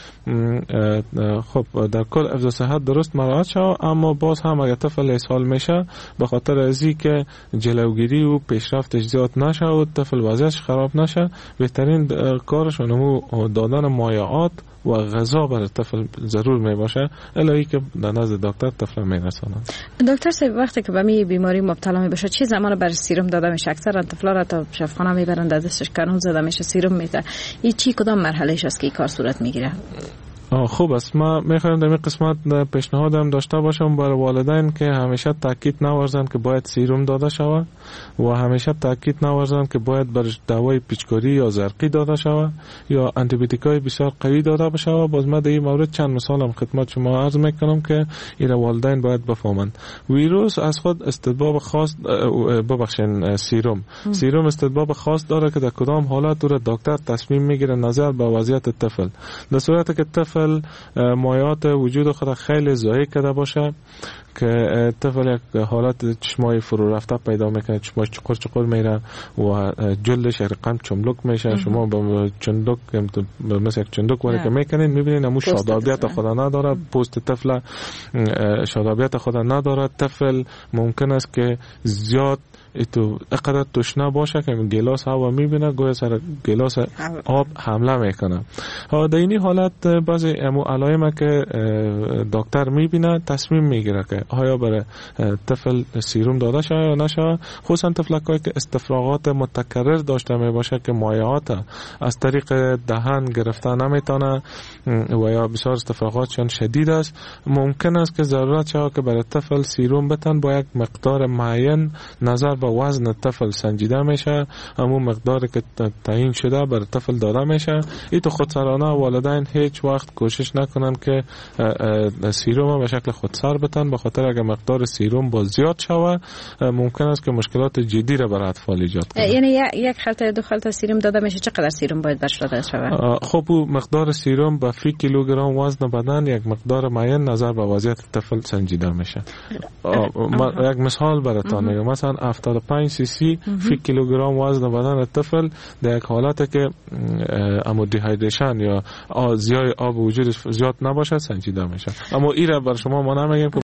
Speaker 17: خب در کل حفظ صحت درست مراعات شد. اما باز هم اگر طفل اسهال میشه به خاطر ازی که جلوگیری و پیشرفتش زیاد نشه و طفل وضعیتش خراب نشه، بهترین کارشون همون دادن مایعات و غذا برای طفل ضرور می باشه، الهی که در نزد دکتر طفل می رسانند.
Speaker 16: دکتر صاحب وقتی که به می بیماری مبتلا می بشه چه زمان برای سیروم داده میشه؟ اکثر طفلا را تا شفاخانه میبرن، دستش کانون زده میشه، سیروم میده. این چی کدام مرحله است که این کار صورت میگیره؟
Speaker 17: خوب است. ما میخوایم در این قسمت پیشنهادم داشته باشم برای والدین که همیشه تاکید نورزند که باید سیروم داده شود و همیشه تاکید نورزند که باید بر دوای پیچکاری یا زرقی داده شود یا آنتی بیوتیکای بسیار قوی داده بشه. باز ما در این مورد چند مثالم خدمت شما عرض میکنم که این والدین باید بفهمند. ویروس از خود استطباب خاص ببخشین سیروم سیروم استطباب خاص داره که در کدام حالت رو دکتر تصمیم میگیره نظر به وضعیت طفل. در صورتی که طفل مایعات وجود خود خیلی ضایع کرده باشه که طفل یک حالت چشمای فرو رفته پیدا میکنه، چشمای چقر چقر میره و جلدش رقم چملک میشه. شما به چندک مثل یک چندک ولی که میکنین میبینین امو شادابیت خود نداره، پوست طفل شادابیت خود نداره. طفل ممکن است که زیاد ایتو اقدر تشنه باشه که گلاس هوا میبینه گویا سر گلاس آب حمله میکنه. در این حالت بعضی امو علائم که دکتر میبینه تصمیم میگیره که آیا برای طفل سیروم داده شه یا نشه. خصوصا طفلکایی که استفراغات متکرر داشته میباشه که مایعات از طریق دهن گرفته نمیتونه و یا بسیار استفراغاتشان شدید است، ممکن است که ضرورت شه که برای طفل سیروم بتن با یک مقدار معین نظر به وزن طفل سنجیده میشه. همون مقداری که تعیین شده برای طفل داده میشه. این تو خودسرانه والدین هیچ وقت کوشش نکنن که سیروم به شکل خودسر بتن، به خاطر اگر مقدار سیروم باز زیاد شوه ممکن است که مشکلات جدی را برای اطفال ایجاد کنه.
Speaker 16: یعنی یک خلطه دو خلطه سیروم داده میشه، چقدر سیروم باید برش داده شوه؟
Speaker 17: خب مقدار سیروم به فی کیلوگرم وزن بدن یک مقدار معین نظر به وضعیت طفل سنجیده میشه. یک مثال براتون میگم، مثلا هفتاد و پنج سی سی فی کیلوگرم وزن بدن طفل در یک حالت که اما دیهایدریشن یا زیای آب وجودش زیاد نباشه سنجیده میشه. اما این را بر شما ما نمیگیم که